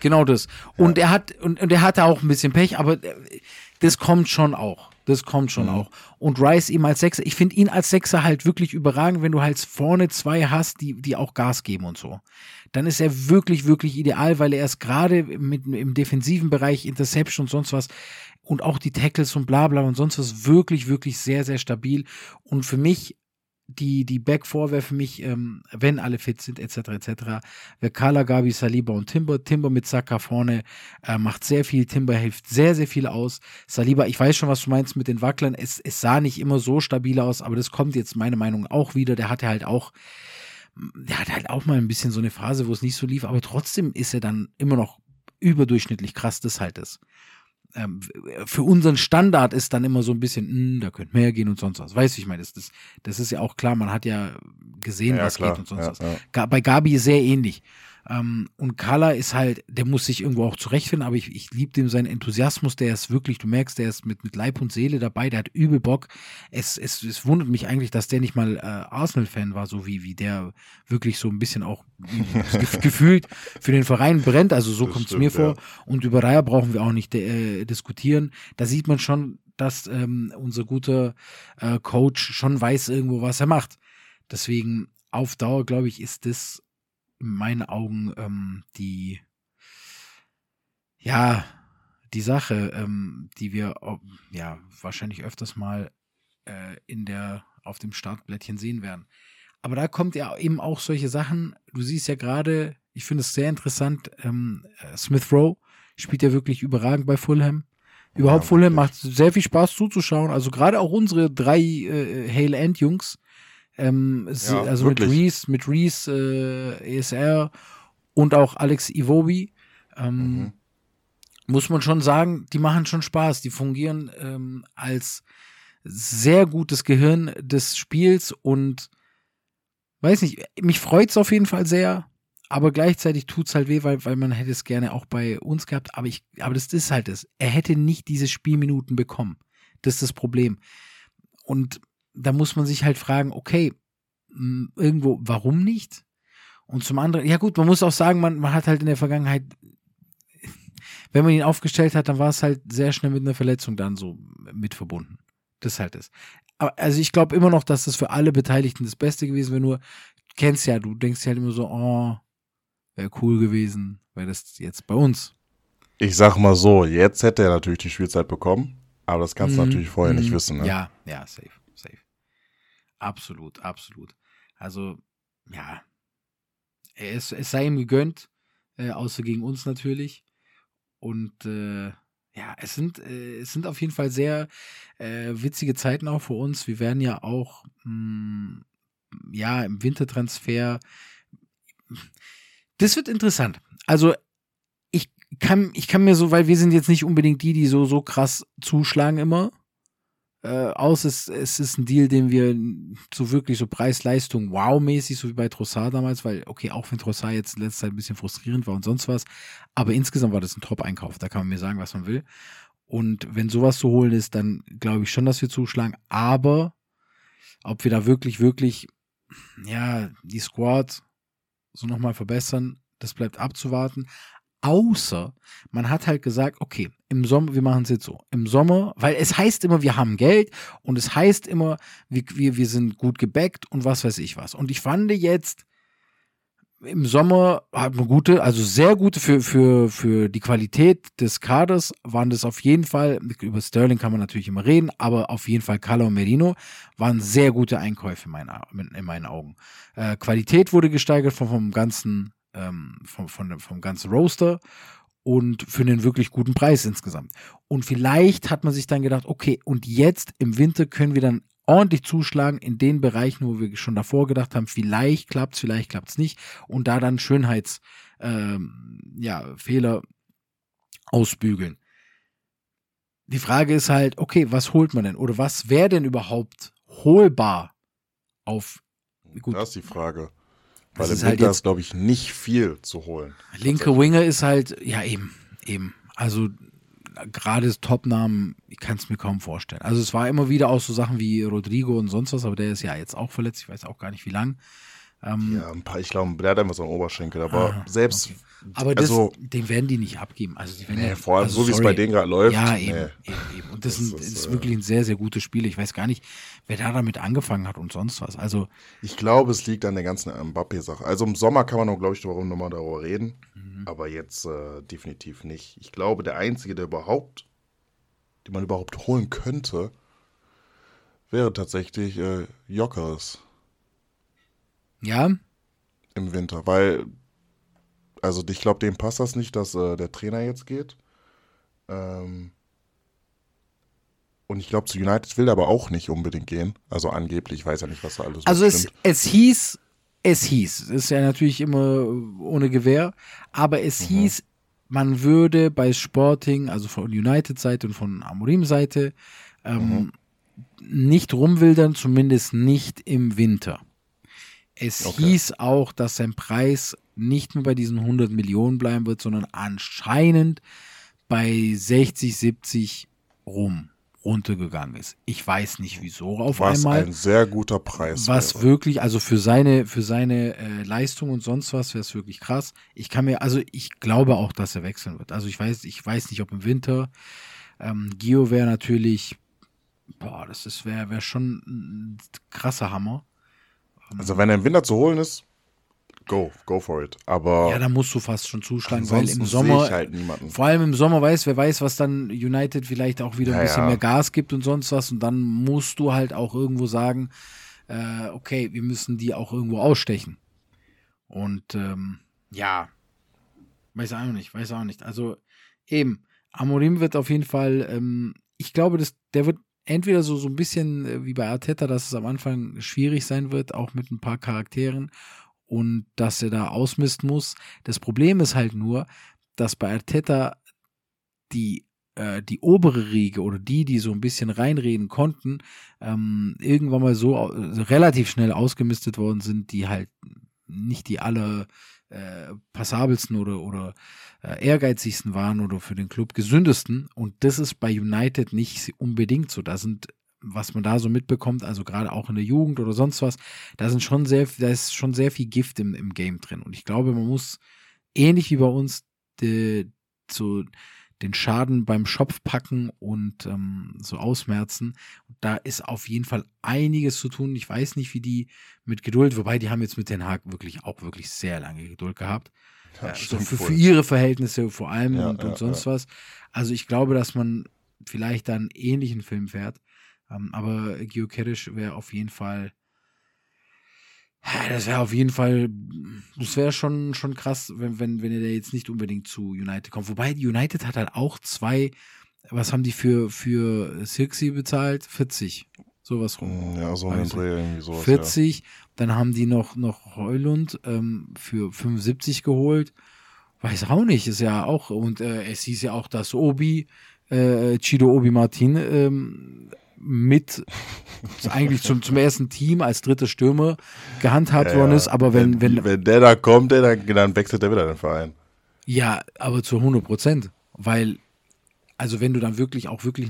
Genau das. Und er hatte auch ein bisschen Pech, aber das kommt schon auch. Und Rice ihm als Sechser, ich finde ihn als Sechser halt wirklich überragend, wenn du halt vorne zwei hast, die auch Gas geben und so. Dann ist er wirklich, wirklich ideal, weil er ist gerade im defensiven Bereich, Interception und sonst was und auch die Tackles und bla bla und sonst was wirklich, wirklich sehr, sehr stabil. Und für mich die Back Four wäre für mich, wenn alle fit sind, etc., wäre Kala, Gabi, Saliba und Timber. Timber mit Saka vorne macht sehr viel. Timber hilft sehr, sehr viel aus. Saliba, ich weiß schon, was du meinst mit den Wacklern. Es sah nicht immer so stabil aus, aber das kommt jetzt meiner Meinung nach auch wieder. Der hatte halt auch mal ein bisschen so eine Phase, wo es nicht so lief, aber trotzdem ist er dann immer noch überdurchschnittlich krass, das halt ist. Für unseren Standard ist dann immer so ein bisschen, da könnte mehr gehen und sonst was. Weißt du, ich meine, das ist ja auch klar, man hat ja gesehen, was klar geht und sonst was. Ja. Bei Gabi sehr ähnlich. Und Kala ist halt, der muss sich irgendwo auch zurechtfinden, aber ich liebe dem seinen Enthusiasmus, der ist wirklich, du merkst, der ist mit Leib und Seele dabei, der hat übel Bock. Es wundert mich eigentlich, dass der nicht mal Arsenal-Fan war, so wie der wirklich so ein bisschen auch gefühlt für den Verein brennt, also so kommt es mir vor. Und über Raya brauchen wir auch nicht diskutieren. Da sieht man schon, dass unser guter Coach schon weiß irgendwo, was er macht. Deswegen auf Dauer, glaube ich, ist das in meinen Augen die Sache, die wir wahrscheinlich öfters mal auf dem Startblättchen sehen werden. Aber da kommt ja eben auch solche Sachen, du siehst ja gerade, ich finde es sehr interessant, Smith Rowe spielt ja wirklich überragend bei Fulham. Überhaupt Fulham macht sehr viel Spaß zuzuschauen, also gerade auch unsere 3 Hale End Jungs, also wirklich. mit Reese, ESR und auch Alex Iwobi, muss man schon sagen, die machen schon Spaß. Die fungieren als sehr gutes Gehirn des Spiels und weiß nicht, mich freut es auf jeden Fall sehr, aber gleichzeitig tut es halt weh, weil man hätte es gerne auch bei uns gehabt, aber das ist halt es. Er hätte nicht diese Spielminuten bekommen. Das ist das Problem. Und da muss man sich halt fragen, okay, irgendwo, warum nicht? Und zum anderen, ja gut, man muss auch sagen, man hat halt in der Vergangenheit, wenn man ihn aufgestellt hat, dann war es halt sehr schnell mit einer Verletzung dann so mit verbunden. Das halt ist. Aber also ich glaube immer noch, dass das für alle Beteiligten das Beste gewesen wäre, nur, kennst ja, du denkst ja halt immer so, wäre cool gewesen, wäre das jetzt bei uns. Ich sag mal so, jetzt hätte er natürlich die Spielzeit bekommen, aber das kannst du natürlich vorher nicht wissen. Ne? Ja, safe. Absolut. Also, ja, es sei ihm gegönnt, außer gegen uns natürlich. Und es sind auf jeden Fall sehr witzige Zeiten auch für uns. Wir werden ja auch im Wintertransfer. Das wird interessant. Also ich kann mir so, weil wir sind jetzt nicht unbedingt die so krass zuschlagen immer. Es ist ein Deal, den wir so wirklich so Preis-Leistung wow-mäßig, so wie bei Trossard damals, weil, okay, auch wenn Trossard jetzt in letzter Zeit ein bisschen frustrierend war und sonst was, aber insgesamt war das ein Top-Einkauf, da kann man mir sagen, was man will. Und wenn sowas zu holen ist, dann glaube ich schon, dass wir zuschlagen, aber ob wir da wirklich, wirklich, die Squad so nochmal verbessern, das bleibt abzuwarten. Außer, man hat halt gesagt, okay, im Sommer, wir machen es jetzt so, im Sommer, weil es heißt immer, wir haben Geld und es heißt immer, wir sind gut gebackt und was weiß ich was. Und ich fand jetzt, im Sommer hat man sehr gute für die Qualität des Kaders waren das auf jeden Fall, über Sterling kann man natürlich immer reden, aber auf jeden Fall Kala und Merino waren sehr gute Einkäufe in meinen Augen. Qualität wurde gesteigert vom ganzen vom ganzen Roster und für einen wirklich guten Preis insgesamt. Und vielleicht hat man sich dann gedacht, okay, und jetzt im Winter können wir dann ordentlich zuschlagen in den Bereichen, wo wir schon davor gedacht haben, vielleicht klappt's nicht und da dann Fehler ausbügeln. Die Frage ist halt, okay, was holt man denn? Oder was wäre denn überhaupt holbar auf, gut. Das ist die Frage. Weil im Winter ist, glaube ich, nicht viel zu holen. Linke Winger ist halt, ja eben. Also gerade das Top-Namen, ich kann es mir kaum vorstellen. Also es war immer wieder auch so Sachen wie Rodrigo und sonst was, aber der ist ja jetzt auch verletzt, ich weiß auch gar nicht wie lang. Ja, ein paar, ich glaube, der hat einfach so einen Oberschenkel, aber selbst, Okay. Aber das, also, den werden die nicht abgeben. Also die werden vor allem also so, wie es sorry. bei denen gerade läuft. Ja, nee. eben. Und das, Das ist wirklich ein sehr, sehr gutes Spiel. Ich weiß gar nicht, wer da damit angefangen hat und sonst was. Also, Ich glaube, es liegt an der ganzen Mbappé-Sache. Also im Sommer kann man noch, glaube ich, nochmal darüber reden, aber jetzt definitiv nicht. Ich glaube, der Einzige, den man überhaupt holen könnte, wäre tatsächlich Gyökeres ja, im Winter, weil, also ich glaube, dem passt das nicht, dass der Trainer jetzt geht. Und ich glaube, zu United will er aber auch nicht unbedingt gehen. Also angeblich, ich weiß ja nicht, was da alles so also stimmt. es hieß, es ist ja natürlich immer ohne Gewehr, aber es hieß, man würde bei Sporting, also von United-Seite und von Amorim-Seite, nicht rumwildern, zumindest nicht im Winter. Es hieß auch, dass sein Preis nicht mehr bei diesen 100 Millionen bleiben wird, sondern anscheinend bei 60, 70 runtergegangen ist. Ich weiß nicht wieso auf Was einmal. ein sehr guter Preis Was wäre. wirklich, also für seine Leistung und sonst was wäre es wirklich krass. Ich glaube auch, dass er wechseln wird. Also ich weiß nicht, ob im Winter. Gio wäre natürlich, wäre schon ein krasser Hammer. Also wenn er im Winter zu holen ist, go for it. Aber Ja, da musst du fast schon zuschlagen, weil ansonsten im sehe Sommer, ich halt niemanden. vor allem im Sommer wer weiß, was dann United vielleicht auch wieder ein Ja, bisschen ja. mehr Gas gibt und sonst was. Und dann musst du halt auch irgendwo sagen, okay, wir müssen die auch irgendwo ausstechen. Und ja, weiß auch nicht. Also eben, Amorim wird auf jeden Fall, ich glaube, der wird entweder so ein bisschen wie bei Arteta, dass es am Anfang schwierig sein wird, auch mit ein paar Charakteren und dass er da ausmisten muss. Das Problem ist halt nur, dass bei Arteta die obere Riege oder die so ein bisschen reinreden konnten, irgendwann mal so relativ schnell ausgemistet worden sind, die halt nicht die passabelsten oder ehrgeizigsten waren oder für den Club gesündesten. Und das ist bei United nicht unbedingt so. Was man da so mitbekommt, also gerade auch in der Jugend oder sonst was, da ist schon sehr viel Gift im Game drin. Und ich glaube, man muss ähnlich wie bei uns den Schaden beim Schopf packen und so ausmerzen. Da ist auf jeden Fall einiges zu tun. Ich weiß nicht, wie die mit Geduld, wobei die haben jetzt mit Den Haag wirklich sehr lange Geduld gehabt. Ja, So stimmt für wohl. ihre Verhältnisse vor allem Ja, und sonst was. Also ich glaube, dass man vielleicht da einen ähnlichen Film fährt. Aber Gyökeres wäre auf jeden Fall, das wäre schon krass, wenn er da jetzt nicht unbedingt zu United kommt. Wobei United hat halt auch was haben die für Sirksi bezahlt? 40. Sowas rum. Ja, so ein Dreh irgendwie sowas. 40. Dann haben die noch Heulund für 75 geholt. Weiß auch nicht, ist ja auch, und es hieß ja auch, dass Chido Obi Martin mit eigentlich zum ersten Team als dritter Stürmer gehandhabt worden ist, aber wenn der da kommt, dann wechselt er wieder den Verein. ja, aber zu 100%, weil also wenn du dann wirklich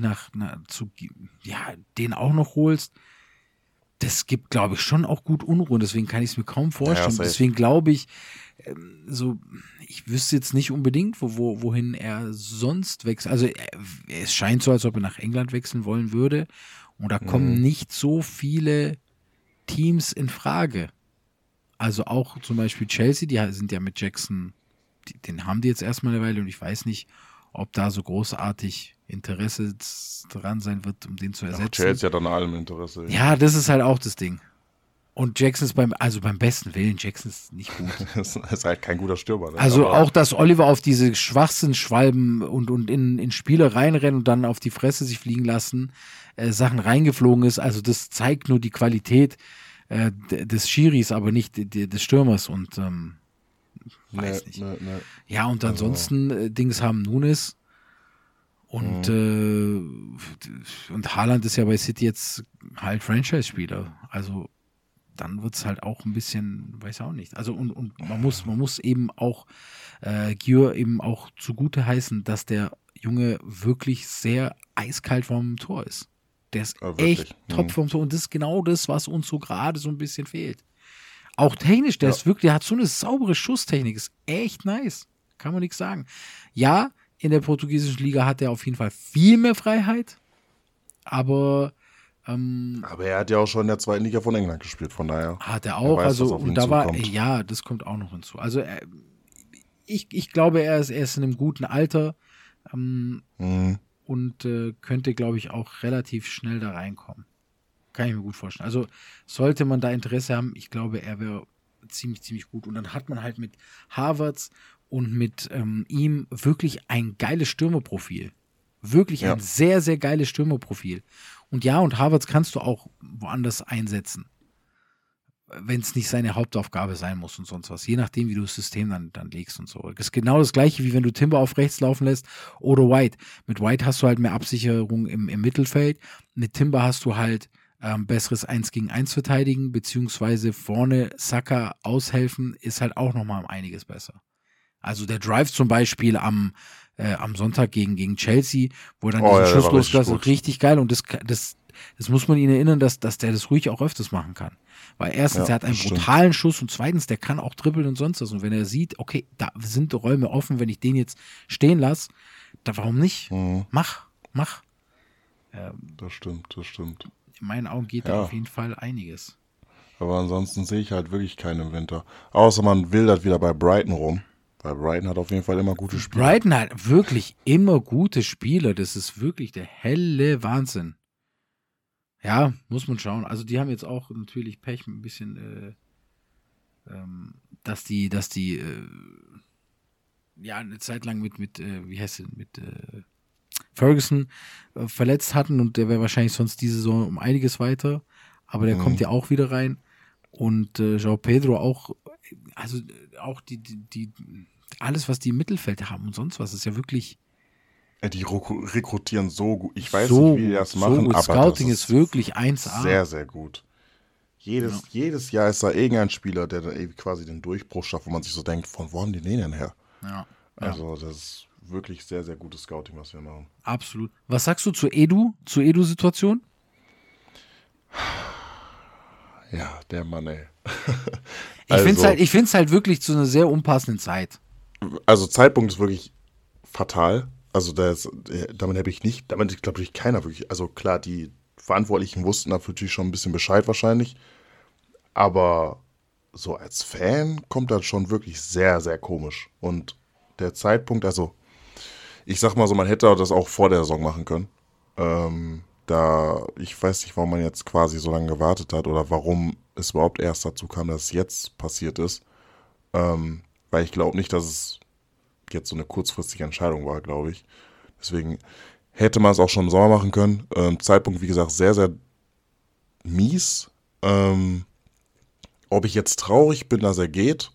den auch noch holst, das gibt, glaube ich, schon auch gut Unruhe. Deswegen kann ich es mir kaum vorstellen. safe. Deswegen glaube ich, ich wüsste jetzt nicht unbedingt, wohin er sonst wechselt. Also es scheint so, als ob er nach England wechseln wollen würde. Und da kommen nicht so viele Teams in Frage. Also auch zum Beispiel Chelsea, die sind ja mit Jackson, den haben die jetzt erstmal eine Weile und ich weiß nicht, ob da so großartig Interesse dran sein wird, um den zu ersetzen. Chelsea hat an allem Interesse. Ja, das ist halt auch das Ding. Und Jackson ist beim besten Willen, Jackson ist nicht gut. Das ist halt kein guter Stürmer. Ne? Also Aber auch, dass Oliver auf diese Schwachsinnsschwalben und in Spiele reinrennen und dann auf die Fresse sich fliegen lassen, Sachen reingeflogen ist, also das zeigt nur die Qualität des Schiris, aber nicht des Stürmers und weiß nicht. Nee. Ja, und ansonsten Dings haben Nunes und Haaland ist ja bei City jetzt halt Franchise-Spieler. Also dann wird es halt auch ein bisschen, weiß auch nicht. Also und man muss eben auch Gior eben auch zugute heißen, dass der Junge wirklich sehr eiskalt vorm Tor ist. Der ist Ja, wirklich. echt top vom Tor und das ist genau das, was uns so gerade so ein bisschen fehlt. Auch technisch, der Ja. ist wirklich, der hat so eine saubere Schusstechnik, ist echt nice. Kann man nichts sagen. Ja, in der portugiesischen Liga hat er auf jeden Fall viel mehr Freiheit, aber Aber er hat ja auch schon in der zweiten Liga von England gespielt, von daher. hat er auch, weiß, also was auf ihn und da war, zukommt. ja, das kommt auch noch hinzu. Also ich glaube, er ist in einem guten Alter Mhm. und könnte, glaube ich, auch relativ schnell da reinkommen. Kann ich mir gut vorstellen. Also sollte man da Interesse haben, ich glaube, er wäre ziemlich, ziemlich gut. Und dann hat man halt mit Havertz und mit ihm wirklich ein geiles Stürmerprofil. Wirklich Ja. ein sehr, sehr geiles Stürmerprofil. Und ja, und Havertz kannst du auch woanders einsetzen, wenn es nicht seine Hauptaufgabe sein muss und sonst was. Je nachdem, wie du das System dann legst und so. Das ist genau das Gleiche, wie wenn du Timber auf rechts laufen lässt oder White. Mit White hast du halt mehr Absicherung im Mittelfeld. Mit Timber hast du halt besseres 1 gegen 1 verteidigen, beziehungsweise vorne Saka aushelfen, ist halt auch nochmal um einiges besser. Also der Drive zum Beispiel am Sonntag gegen Chelsea, wo er dann diesen Ja, der Schuss war losgelassen richtig hat, richtig geil. Und das muss man ihn erinnern, dass der das ruhig auch öfters machen kann. Weil erstens, Ja, er hat einen das stimmt. brutalen Schuss und zweitens, der kann auch dribbeln und sonst was. Und wenn er sieht, okay, da sind Räume offen, wenn ich den jetzt stehen lasse, da warum nicht? Mhm. Mach. Das stimmt. In meinen Augen geht Ja. da auf jeden Fall einiges. Aber ansonsten sehe ich halt wirklich keinen im Winter. Außer man wildert wieder bei Brighton rum. Weil Brighton hat auf jeden Fall immer gute Spiele. Brighton hat wirklich immer gute Spieler. Das ist wirklich der helle Wahnsinn. Ja, muss man schauen. Also die haben jetzt auch natürlich Pech ein bisschen, dass die ja eine Zeit lang mit wie heißt es, mit Ferguson verletzt hatten und der wäre wahrscheinlich sonst diese Saison um einiges weiter. Aber der kommt ja auch wieder rein. Und João Pedro auch, also auch die alles, was die im Mittelfeld haben und sonst was, ist ja wirklich Die rekrutieren so gut. Ich weiß so nicht, wie die das gut, machen, so gut. aber Scouting das ist wirklich 1A. sehr, sehr gut. Jedes Jahr ist da irgendein Spieler, der dann irgendwie quasi den Durchbruch schafft, wo man sich so denkt, von wo haben die den denn her? Ja, Also das ist wirklich sehr, sehr gutes Scouting, was wir machen. absolut. Was sagst du zur Edu-Situation? Ja, der Mann, ey. Ich finde es halt wirklich zu einer sehr unpassenden Zeit. Also Zeitpunkt ist wirklich fatal. Also damit glaube ich keiner wirklich, also klar, die Verantwortlichen wussten natürlich schon ein bisschen Bescheid wahrscheinlich, aber so als Fan kommt das schon wirklich sehr, sehr komisch. Und der Zeitpunkt, also ich sag mal so, man hätte das auch vor der Saison machen können. Ich weiß nicht, warum man jetzt quasi so lange gewartet hat oder warum es überhaupt erst dazu kam, dass es jetzt passiert ist. Weil ich glaube nicht, dass es jetzt so eine kurzfristige Entscheidung war, glaube ich. Deswegen hätte man es auch schon im Sommer machen können. Zeitpunkt, wie gesagt, sehr, sehr mies. Ob ich jetzt traurig bin, dass er geht,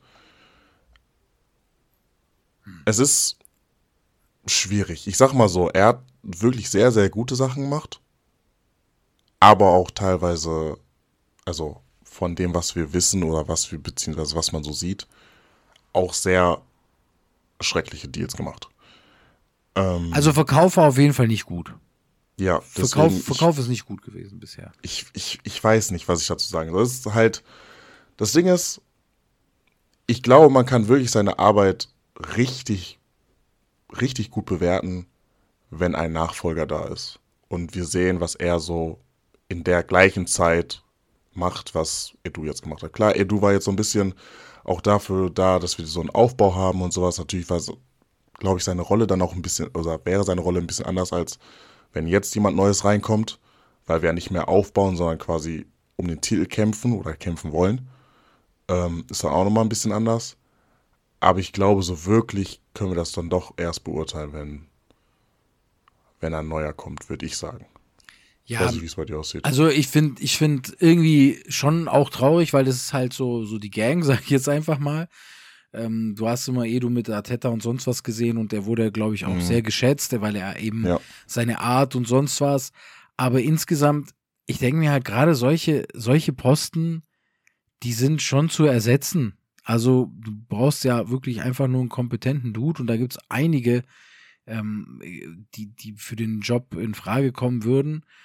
es ist schwierig. Ich sag mal so, er hat wirklich sehr, sehr gute Sachen gemacht, aber auch teilweise, also von dem, was wir wissen oder beziehungsweise was man so sieht, auch sehr schreckliche Deals gemacht. Also Verkauf war auf jeden Fall nicht gut. Ja, deswegen, Verkauf ist nicht gut gewesen bisher. ich weiß nicht, was ich dazu sagen soll. Das ist halt, das Ding ist, ich glaube, man kann wirklich seine Arbeit richtig, richtig gut bewerten, wenn ein Nachfolger da ist. Und wir sehen, was er so in der gleichen Zeit macht, was Edu jetzt gemacht hat. Klar, Edu war jetzt so ein bisschen auch dafür da, dass wir so einen Aufbau haben und sowas. Natürlich war, glaube ich, seine Rolle dann auch ein bisschen, oder wäre seine Rolle ein bisschen anders, als wenn jetzt jemand Neues reinkommt, weil wir ja nicht mehr aufbauen, sondern quasi um den Titel kämpfen oder kämpfen wollen. Ist dann auch nochmal ein bisschen anders. Aber ich glaube, so wirklich können wir das dann doch erst beurteilen, wenn ein neuer kommt, würde ich sagen. Ich Ja, weiß nicht, wie es bei dir aussieht. also ich finde irgendwie schon auch traurig, weil das ist halt so die Gang, sag ich jetzt einfach mal. Du hast immer Edu mit Arteta und sonst was gesehen und der wurde, glaube ich, auch sehr geschätzt, weil er eben seine Art und sonst was. Aber insgesamt, ich denke mir halt gerade solche Posten, die sind schon zu ersetzen. Also du brauchst ja wirklich einfach nur einen kompetenten Dude und da gibt es einige, die für den Job in Frage kommen würden.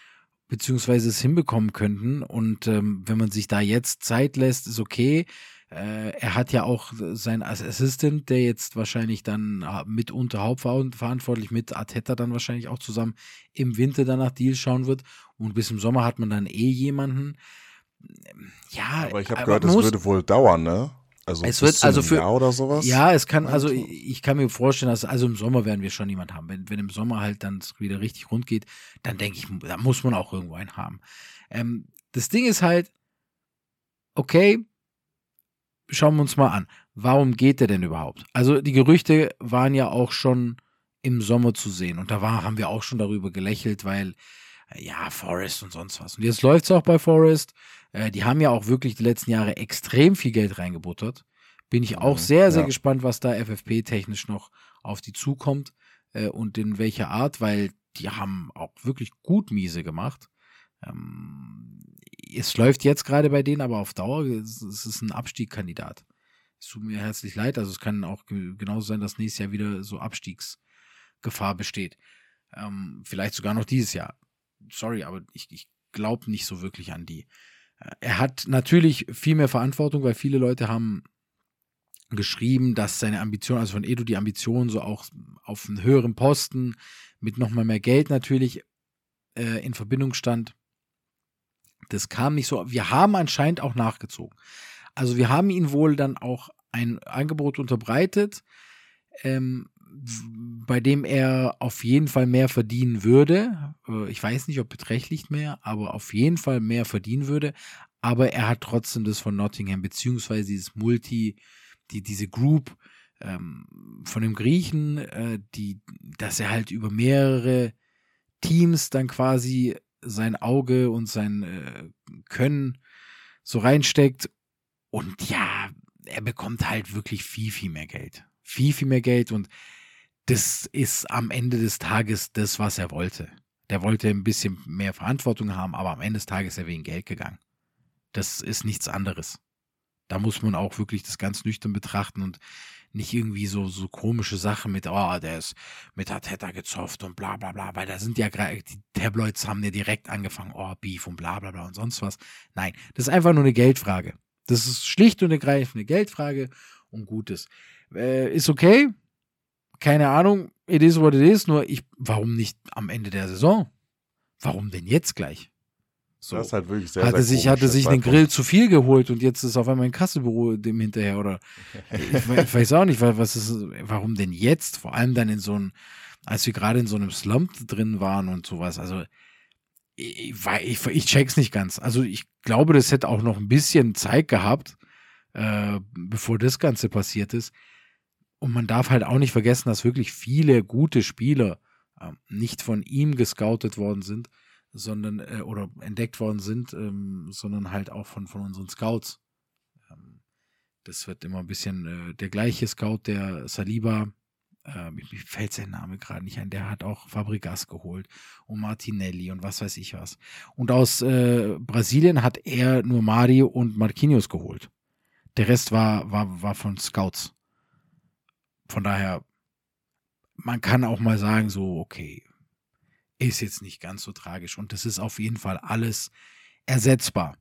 beziehungsweise es hinbekommen könnten. Und wenn man sich da jetzt Zeit lässt, ist okay. Er hat ja auch seinen Assistant, der jetzt wahrscheinlich dann mitunter hauptverantwortlich mit Arteta dann wahrscheinlich auch zusammen im Winter dann nach Deal schauen wird. Und bis im Sommer hat man dann jemanden. Ja, aber ich habe gehört, es würde wohl dauern, ne? Also es bis wird zu also einem Jahr oder sowas. Ja, es kann, also ich kann mir vorstellen, dass also im Sommer werden wir schon jemanden haben. Wenn im Sommer halt dann es wieder richtig rund geht, dann denke ich, da muss man auch irgendwo einen haben. Das Ding ist halt, okay, schauen wir uns mal an. Warum geht der denn überhaupt? Also die Gerüchte waren ja auch schon im Sommer zu sehen und haben wir auch schon darüber gelächelt, weil ja, Forest und sonst was. Und jetzt läuft es auch bei Forest. Die haben ja auch wirklich die letzten Jahre extrem viel Geld reingebuttert. Bin ich auch sehr, sehr gespannt, was da FFP-technisch noch auf die zukommt und in welcher Art, weil die haben auch wirklich gut miese gemacht. Es läuft jetzt gerade bei denen, aber auf Dauer es ist ein Abstiegskandidat. Es tut mir herzlich leid, also es kann auch genauso sein, dass nächstes Jahr wieder so Abstiegsgefahr besteht. Vielleicht sogar noch dieses Jahr. Sorry, aber ich glaube nicht so wirklich an die. Er hat natürlich viel mehr Verantwortung, weil viele Leute haben geschrieben, dass seine Ambition, also von Edu die Ambition so auch auf einen höheren Posten mit nochmal mehr Geld natürlich in Verbindung stand. Das kam nicht so. Wir haben anscheinend auch nachgezogen. Also wir haben ihn wohl dann auch ein Angebot unterbreitet, bei dem er auf jeden Fall mehr verdienen würde. Ich weiß nicht, ob beträchtlich mehr, aber auf jeden Fall mehr verdienen würde. Aber er hat trotzdem das von Nottingham, beziehungsweise dieses diese Group von dem Griechen, dass er halt über mehrere Teams dann quasi sein Auge und sein Können so reinsteckt. Und ja, er bekommt halt wirklich viel, viel mehr Geld. Viel, viel mehr Geld und das ist am Ende des Tages das, was er wollte. Der wollte ein bisschen mehr Verantwortung haben, aber am Ende des Tages ist er wegen Geld gegangen. Das ist nichts anderes. Da muss man auch wirklich das ganz nüchtern betrachten und nicht irgendwie so komische Sachen mit, der ist mit Arteta gezofft und bla bla bla, weil da sind ja gerade, die Tabloids haben ja direkt angefangen, Beef und bla bla bla und sonst was. Nein, das ist einfach nur eine Geldfrage. Das ist schlicht und ergreifend eine Geldfrage und Gutes. Ist okay, keine Ahnung, it is what it is, nur warum nicht am Ende der Saison? Warum denn jetzt gleich? So. Das ist halt wirklich sehr, hatte sehr sich den Grill zu viel geholt und jetzt ist auf einmal ein Kasselbüro dem hinterher oder ich weiß auch nicht, warum denn jetzt? Vor allem dann als wir gerade in so einem Slump drin waren und sowas, also ich check's nicht ganz. Also ich glaube, das hätte auch noch ein bisschen Zeit gehabt, bevor das Ganze passiert ist. Und man darf halt auch nicht vergessen, dass wirklich viele gute Spieler nicht von ihm gescoutet worden sind, sondern oder entdeckt worden sind, sondern halt auch von unseren Scouts. Das wird immer ein bisschen der gleiche Scout, der Saliba, mir fällt sein Name gerade nicht ein, der hat auch Fabregas geholt und Martinelli und was weiß ich was. Und aus Brasilien hat er nur Mario und Marquinhos geholt. Der Rest war von Scouts. Von daher, man kann auch mal sagen, so, okay, ist jetzt nicht ganz so tragisch und das ist auf jeden Fall alles ersetzbar.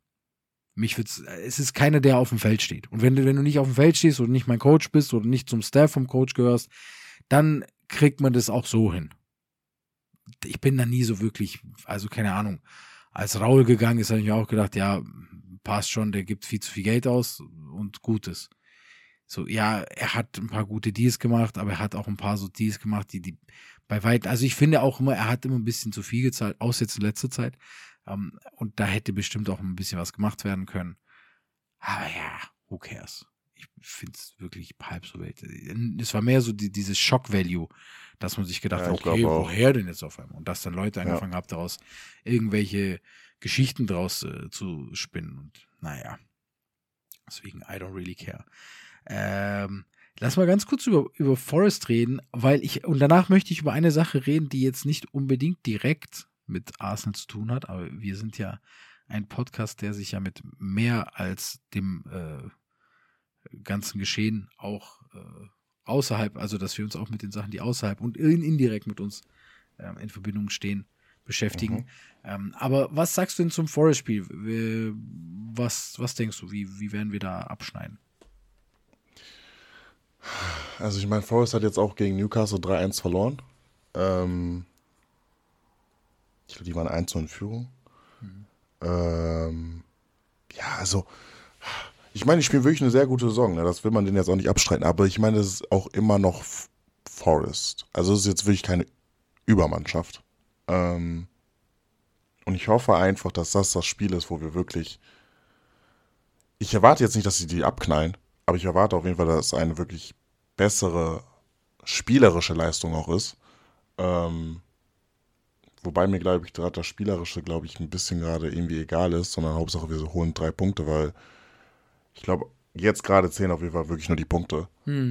Es ist keiner, der auf dem Feld steht. Und wenn du nicht auf dem Feld stehst oder nicht mein Coach bist oder nicht zum Staff vom Coach gehörst, dann kriegt man das auch so hin. Ich bin da nie so wirklich, also keine Ahnung, als Raul gegangen ist, habe ich mir auch gedacht, ja, passt schon, der gibt viel zu viel Geld aus und Gutes. So, ja, er hat ein paar gute Deals gemacht, aber er hat auch ein paar so Deals gemacht, die bei weitem, also ich finde auch immer, er hat immer ein bisschen zu viel gezahlt, außer jetzt in letzter Zeit. Und da hätte bestimmt auch ein bisschen was gemacht werden können. Aber ja, who cares? Ich finde es wirklich halb so wild. Es war mehr so dieses Shock-Value, dass man sich gedacht hat, okay, woher denn jetzt auf einmal? Und dass dann Leute angefangen haben, daraus irgendwelche Geschichten draus zu spinnen. Und naja, deswegen, I don't really care. Lass mal ganz kurz über Forest reden, und danach möchte ich über eine Sache reden, die jetzt nicht unbedingt direkt mit Arsenal zu tun hat, aber wir sind ja ein Podcast, der sich ja mit mehr als dem ganzen Geschehen auch außerhalb, also dass wir uns auch mit den Sachen, die außerhalb und indirekt mit uns in Verbindung stehen, beschäftigen. Aber was sagst du denn zum Forest-Spiel? Was denkst du, wie werden wir da abschneiden? Also ich meine, Forest hat jetzt auch gegen Newcastle 3-1 verloren. Ich glaube, die waren 1-0 in Führung. Ja, also ich meine, die spielen wirklich eine sehr gute Saison. Ne? Das will man denen jetzt auch nicht abstreiten. Aber ich meine, das ist auch immer noch Forest. Also es ist jetzt wirklich keine Übermannschaft. Und ich hoffe einfach, dass das Spiel ist, wo wir wirklich... Ich erwarte jetzt nicht, dass sie die abknallen, aber ich erwarte auf jeden Fall, dass es eine wirklich bessere spielerische Leistung auch ist. Wobei mir, glaube ich, gerade das Spielerische, glaube ich, ein bisschen gerade irgendwie egal ist, sondern Hauptsache wir holen 3 Punkte, weil ich glaube, jetzt gerade zählen auf jeden Fall wirklich nur die Punkte.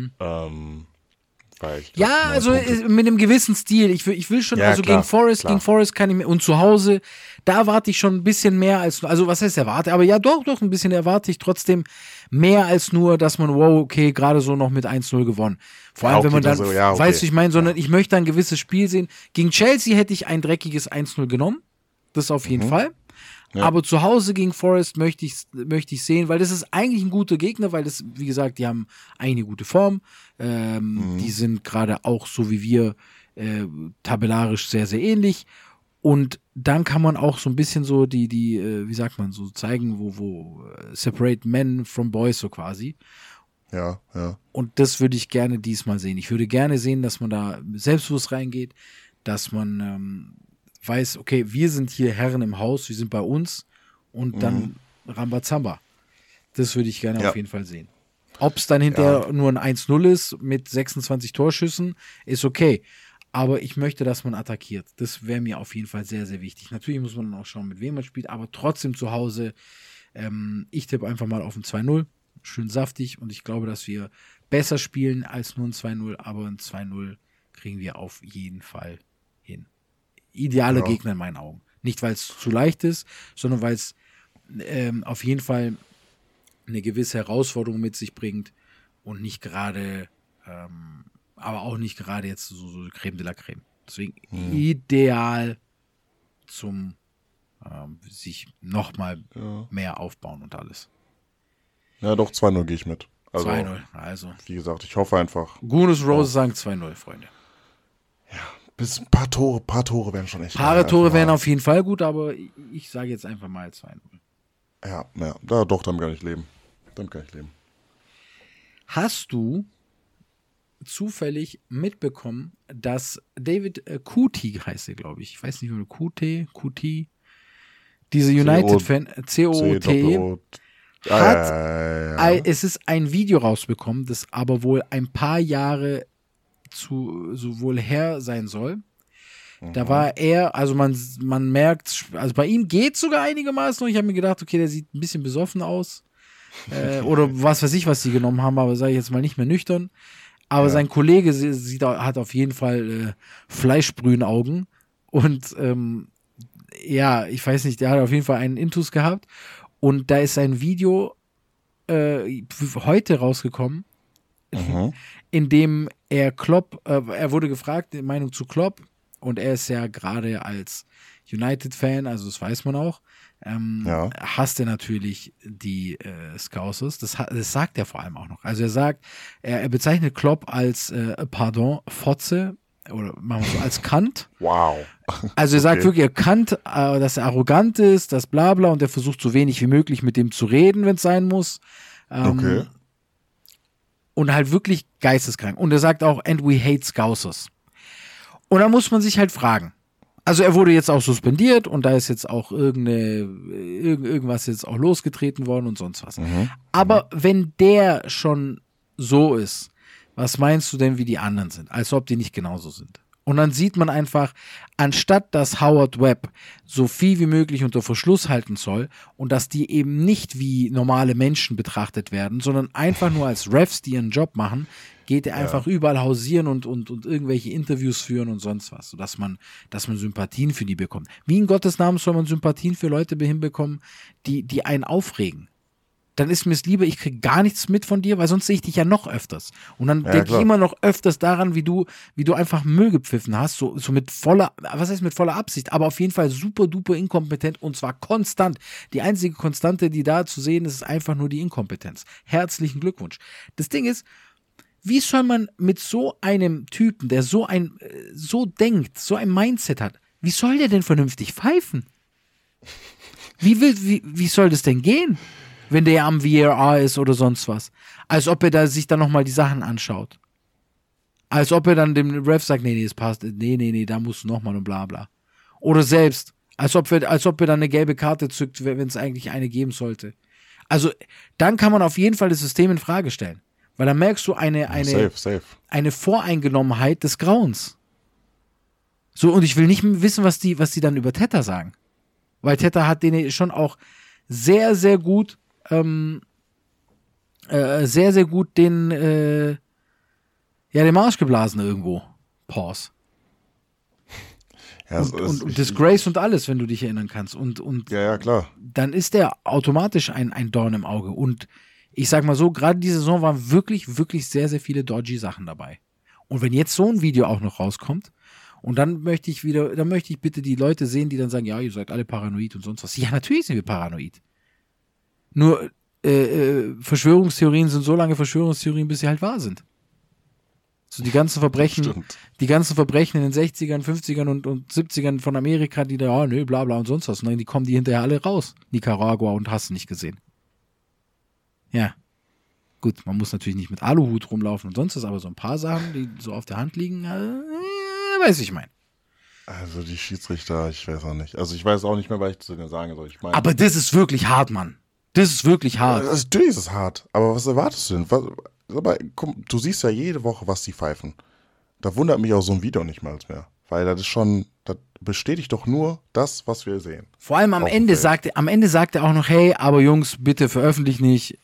Weil ich glaub, Ja, also mit einem gewissen Stil. Ich will schon, Ja, also klar, gegen Forest kann ich mir, und zu Hause, da erwarte ich schon ein bisschen mehr als, also was heißt erwarte, aber ja, doch, ein bisschen erwarte ich trotzdem mehr als nur, dass man, wow, okay, gerade so noch mit 1-0 gewonnen. Vor allem, Ja, wenn man okay, dann, also, ja, okay. weißt du, ich meine, sondern ich möchte ein gewisses Spiel sehen. Gegen Chelsea hätte ich ein dreckiges 1-0 genommen. Das auf jeden Fall. Ja. Aber zu Hause gegen Forest möchte ich sehen, weil das ist eigentlich ein guter Gegner, weil das, wie gesagt, die haben eine gute Form. Die sind gerade auch so wie wir tabellarisch sehr, sehr ähnlich. Und dann kann man auch so ein bisschen so wie sagt man, so zeigen, wo separate men from boys so quasi. Ja. Und das würde ich gerne diesmal sehen. Ich würde gerne sehen, dass man da selbstbewusst reingeht, dass man weiß, okay, wir sind hier Herren im Haus, wir sind bei uns und dann Rambazamba. Das würde ich gerne auf jeden Fall sehen. Ob es dann hinterher nur ein 1-0 ist mit 26 Torschüssen, ist okay. Aber ich möchte, dass man attackiert. Das wäre mir auf jeden Fall sehr, sehr wichtig. Natürlich muss man dann auch schauen, mit wem man spielt, aber trotzdem zu Hause, ich tippe einfach mal auf ein 2-0. Schön saftig und ich glaube, dass wir besser spielen als nur ein 2-0, aber ein 2-0 kriegen wir auf jeden Fall hin. Idealer Gegner in meinen Augen. Nicht, weil es zu leicht ist, sondern weil es auf jeden Fall eine gewisse Herausforderung mit sich bringt und nicht gerade, aber auch nicht gerade jetzt so Creme de la Creme. Deswegen ideal zum sich nochmal mehr aufbauen und alles. Ja, doch, 2-0 gehe ich mit. Also, 2-0, also. wie gesagt, ich hoffe einfach. Gunas Rose sagen 2-0, Freunde. Bis ein paar Tore wären schon echt. Paar Tore wären auf jeden Fall gut, aber ich sage jetzt einfach mal 2-0. Ja, doch, damit kann ich leben. Hast du zufällig mitbekommen, dass David Kuti heißt er, glaube ich. Ich weiß nicht, wie Kuti, diese United-Fan, COOT, es ist ein Video rausbekommen, das aber wohl ein paar Jahre sowohl her sein soll. Da war er, also man merkt, also bei ihm geht es sogar einigermaßen. Und ich habe mir gedacht, okay, der sieht ein bisschen besoffen aus. Oder was weiß ich, was die genommen haben, aber sage ich jetzt mal nicht mehr nüchtern. Aber sein Kollege hat auf jeden Fall Fleischbrühenaugen. Und ich weiß nicht, der hat auf jeden Fall einen Intus gehabt. Und da ist ein Video heute rausgekommen, in dem er wurde gefragt, die Meinung zu Klopp, und er ist ja gerade als United-Fan, also das weiß man auch, hasst er natürlich die Scousers. Das sagt er vor allem auch noch. Also er sagt, er bezeichnet Klopp als, Fotze, oder machen wir so, als Kant. Wow. Also er sagt wirklich, er Kant, dass er arrogant ist, das Blabla, und er versucht so wenig wie möglich mit dem zu reden, wenn es sein muss. Okay. Und halt wirklich geisteskrank. Und er sagt auch, and we hate Scousers. Und da muss man sich halt fragen. Also er wurde jetzt auch suspendiert und da ist jetzt auch irgendwas jetzt auch losgetreten worden und sonst was. Aber wenn der schon so ist, was meinst du denn, wie die anderen sind? Als ob die nicht genauso sind. Und dann sieht man einfach, anstatt dass Howard Webb so viel wie möglich unter Verschluss halten soll und dass die eben nicht wie normale Menschen betrachtet werden, sondern einfach nur als Refs, die ihren Job machen, geht er einfach überall hausieren und irgendwelche Interviews führen und sonst was, sodass man Sympathien für die bekommt. Wie in Gottes Namen soll man Sympathien für Leute hinbekommen, die einen aufregen? dann ist mir es lieber, ich kriege gar nichts mit von dir, weil sonst sehe ich dich ja noch öfters. Und dann denke ich klar. immer noch öfters daran, wie du einfach Müll gepfiffen hast, so mit voller, was heißt mit voller Absicht, aber auf jeden Fall super duper inkompetent und zwar konstant. Die einzige Konstante, die da zu sehen ist, ist einfach nur die Inkompetenz. Herzlichen Glückwunsch. Das Ding ist, wie soll man mit so einem Typen, der so denkt, so ein Mindset hat, wie soll der denn vernünftig pfeifen? Wie soll das denn gehen, wenn der am VAR ist oder sonst was? Als ob er sich dann nochmal die Sachen anschaut. Als ob er dann dem Ref sagt, nee, das passt, nee, da musst du nochmal und bla bla. Oder selbst, als ob er dann eine gelbe Karte zückt, wenn es eigentlich eine geben sollte. Also, dann kann man auf jeden Fall das System in Frage stellen. Weil dann merkst du Safe. eine Voreingenommenheit des Grauens. So, und ich will nicht wissen, was die dann über Teta sagen. Weil Teta hat den schon auch sehr, sehr gut den Marsch geblasen irgendwo. Pause. Ja, und Disgrace und alles, wenn du dich erinnern kannst. Und ja, klar. dann ist der automatisch ein Dorn im Auge. Und ich sag mal so, gerade diese Saison waren wirklich, wirklich sehr, sehr viele dodgy Sachen dabei. Und wenn jetzt so ein Video auch noch rauskommt, und dann möchte ich bitte die Leute sehen, die dann sagen, ja, ihr seid alle paranoid und sonst was. Ja, natürlich sind wir paranoid. Nur Verschwörungstheorien sind so lange Verschwörungstheorien, bis sie halt wahr sind. So die ganzen Verbrechen in den 60ern, 50ern und 70ern von Amerika, die da, bla bla und sonst was. Und dann kommen die hinterher alle raus. Nicaragua und hast du nicht gesehen. Ja. Gut, man muss natürlich nicht mit Aluhut rumlaufen und sonst was, aber so ein paar Sachen, die so auf der Hand liegen, weiß ich mein. Also die Schiedsrichter, ich weiß auch nicht. Also ich weiß auch nicht mehr, was ich zu denen sagen soll. Aber das ist wirklich hart, Mann. Das ist wirklich hart. Also, natürlich ist es hart, aber was erwartest du denn? Komm, du siehst ja jede Woche, was die pfeifen. Da wundert mich auch so ein Video nicht mal mehr. Weil das bestätigt doch nur das, was wir sehen. Vor allem am Ende sagt er auch noch, hey, aber Jungs, bitte veröffentliche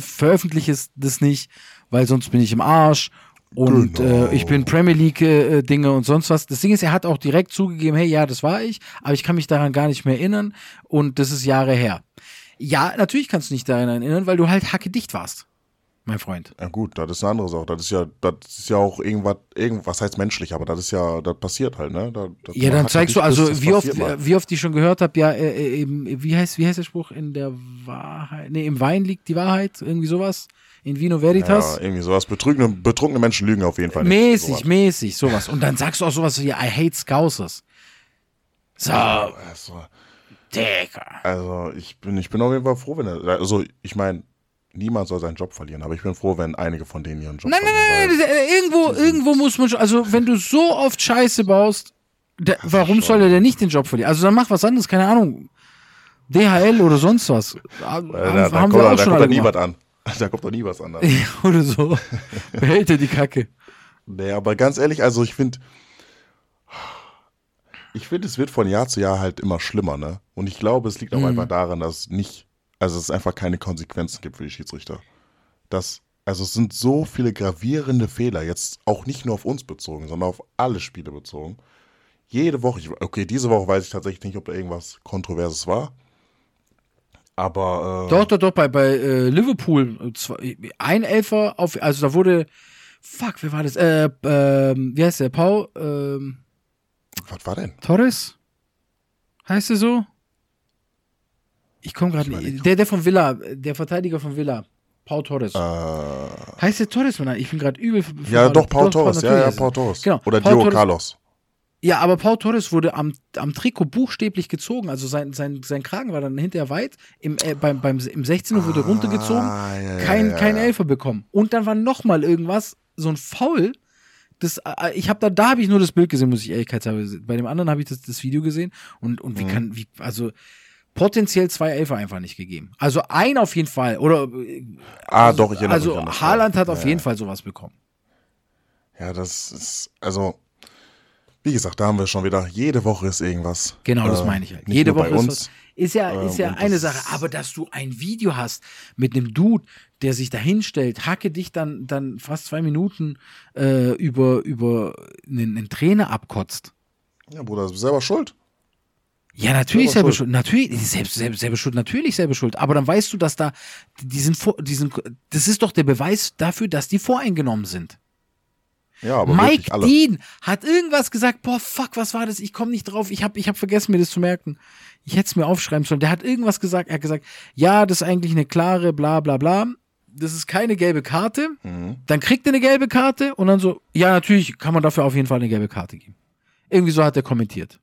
das nicht, weil sonst bin ich im Arsch. Und Genau. ich bin Premier League Dinge und sonst was. Das Ding ist, er hat auch direkt zugegeben, hey, ja, das war ich, aber ich kann mich daran gar nicht mehr erinnern und das ist Jahre her. Ja, natürlich kannst du nicht daran erinnern, weil du halt hackedicht warst, mein Freund. Ja gut, das ist eine andere Sache. Das ist ja auch irgendwas heißt menschlich, aber das passiert halt, ne? Ja, dann zeigst du, also wie oft ich schon gehört habe, ja, wie heißt der Spruch, in der Wahrheit, im Wein liegt die Wahrheit, irgendwie sowas. In Vino Veritas. Ja, irgendwie sowas. Betrunkene Menschen lügen auf jeden Fall nicht. Mäßig, sowas. Und dann sagst du auch sowas wie, I hate Scousers. So. Digga. Also, ich bin auf jeden Fall froh, ich meine, niemand soll seinen Job verlieren, aber ich bin froh, wenn einige von denen ihren Job verlieren. Nein, irgendwo muss man schon, also wenn du so oft Scheiße baust, warum soll er denn nicht den Job verlieren? Also dann mach was anderes, keine Ahnung. DHL oder sonst was. Da kommt doch nie was an. Oder so. Behält er die Kacke. Nee, aber ganz ehrlich, also ich finde, es wird von Jahr zu Jahr halt immer schlimmer, ne? Und ich glaube, es liegt auch einfach daran, dass es einfach keine Konsequenzen gibt für die Schiedsrichter. Es sind so viele gravierende Fehler, jetzt auch nicht nur auf uns bezogen, sondern auf alle Spiele bezogen. Jede Woche, diese Woche weiß ich tatsächlich nicht, ob da irgendwas Kontroverses war. Aber Doch, bei Liverpool ein Elfer also da wurde, wer war das? Wie heißt der? Paul? Was war denn? Torres? Heißt der so? Ich komme gerade nicht. Der von Villa, der Verteidiger von Villa. Paul Torres. Heißt der Torres? Ich bin gerade übel. Ja, doch, Paul Torres. Ja, Paul Torres. Genau. Oder Diogo Carlos. Ja, aber Paul Torres wurde am Trikot buchstäblich gezogen. Also sein Kragen war dann hinterher weit. Im 16er wurde runtergezogen. Kein Elfer bekommen. Und dann war nochmal irgendwas, so ein Foul. Da habe ich nur das Bild gesehen, muss ich ehrlichkeitshalber. Bei dem anderen habe ich das Video gesehen. Und potenziell 2 Elfer einfach nicht gegeben. Also ein auf jeden Fall. Oder doch, ich erinnere mich an das. Haaland hat auf jeden Fall sowas bekommen. Ja, das ist, wie gesagt, da haben wir schon wieder, jede Woche ist irgendwas. Genau, das meine ich halt. Jede Woche ist was. Ist ja eine Sache, aber dass du ein Video hast mit einem Dude, der sich da hinstellt, hacke dich dann fast 2 Minuten über einen Trainer abkotzt. Ja, Bruder, du bist selber schuld. Ja, natürlich selber schuld. Natürlich, selber schuld, natürlich selber schuld. Aber dann weißt du, dass das ist doch der Beweis dafür, dass die voreingenommen sind. Ja, aber Mike alle. Dean hat irgendwas gesagt, boah, fuck, was war das? Ich komme nicht drauf. Ich hab vergessen, mir das zu merken. Ich hätte es mir aufschreiben sollen. Der hat irgendwas gesagt. Er hat gesagt, ja, das ist eigentlich eine klare bla bla bla. Das ist keine gelbe Karte. Dann kriegt er eine gelbe Karte und dann so, ja, natürlich kann man dafür auf jeden Fall eine gelbe Karte geben. Irgendwie so hat er kommentiert.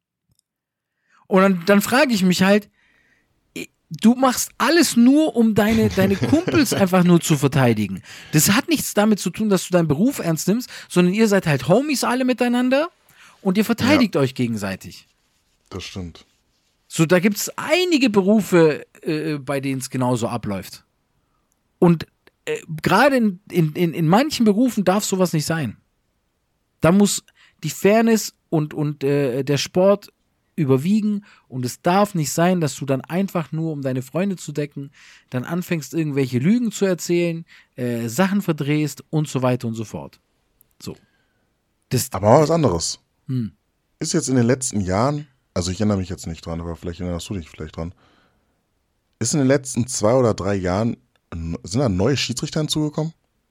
Und dann frage ich mich halt, du machst alles nur, um deine Kumpels einfach nur zu verteidigen. Das hat nichts damit zu tun, dass du deinen Beruf ernst nimmst, sondern ihr seid halt Homies alle miteinander und ihr verteidigt euch gegenseitig. Das stimmt. So, da gibt es einige Berufe, bei denen es genauso abläuft. Und gerade in manchen Berufen darf sowas nicht sein. Da muss die Fairness und der Sport überwiegen und es darf nicht sein, dass du dann einfach nur, um deine Freunde zu decken, dann anfängst, irgendwelche Lügen zu erzählen, Sachen verdrehst und so weiter und so fort. So. Aber mal was anderes. Ist jetzt in den letzten Jahren, also ich erinnere mich jetzt nicht dran, aber vielleicht erinnerst du dich vielleicht dran, ist in den letzten 2 oder 3 Jahren, sind da neue Schiedsrichter hinzugekommen?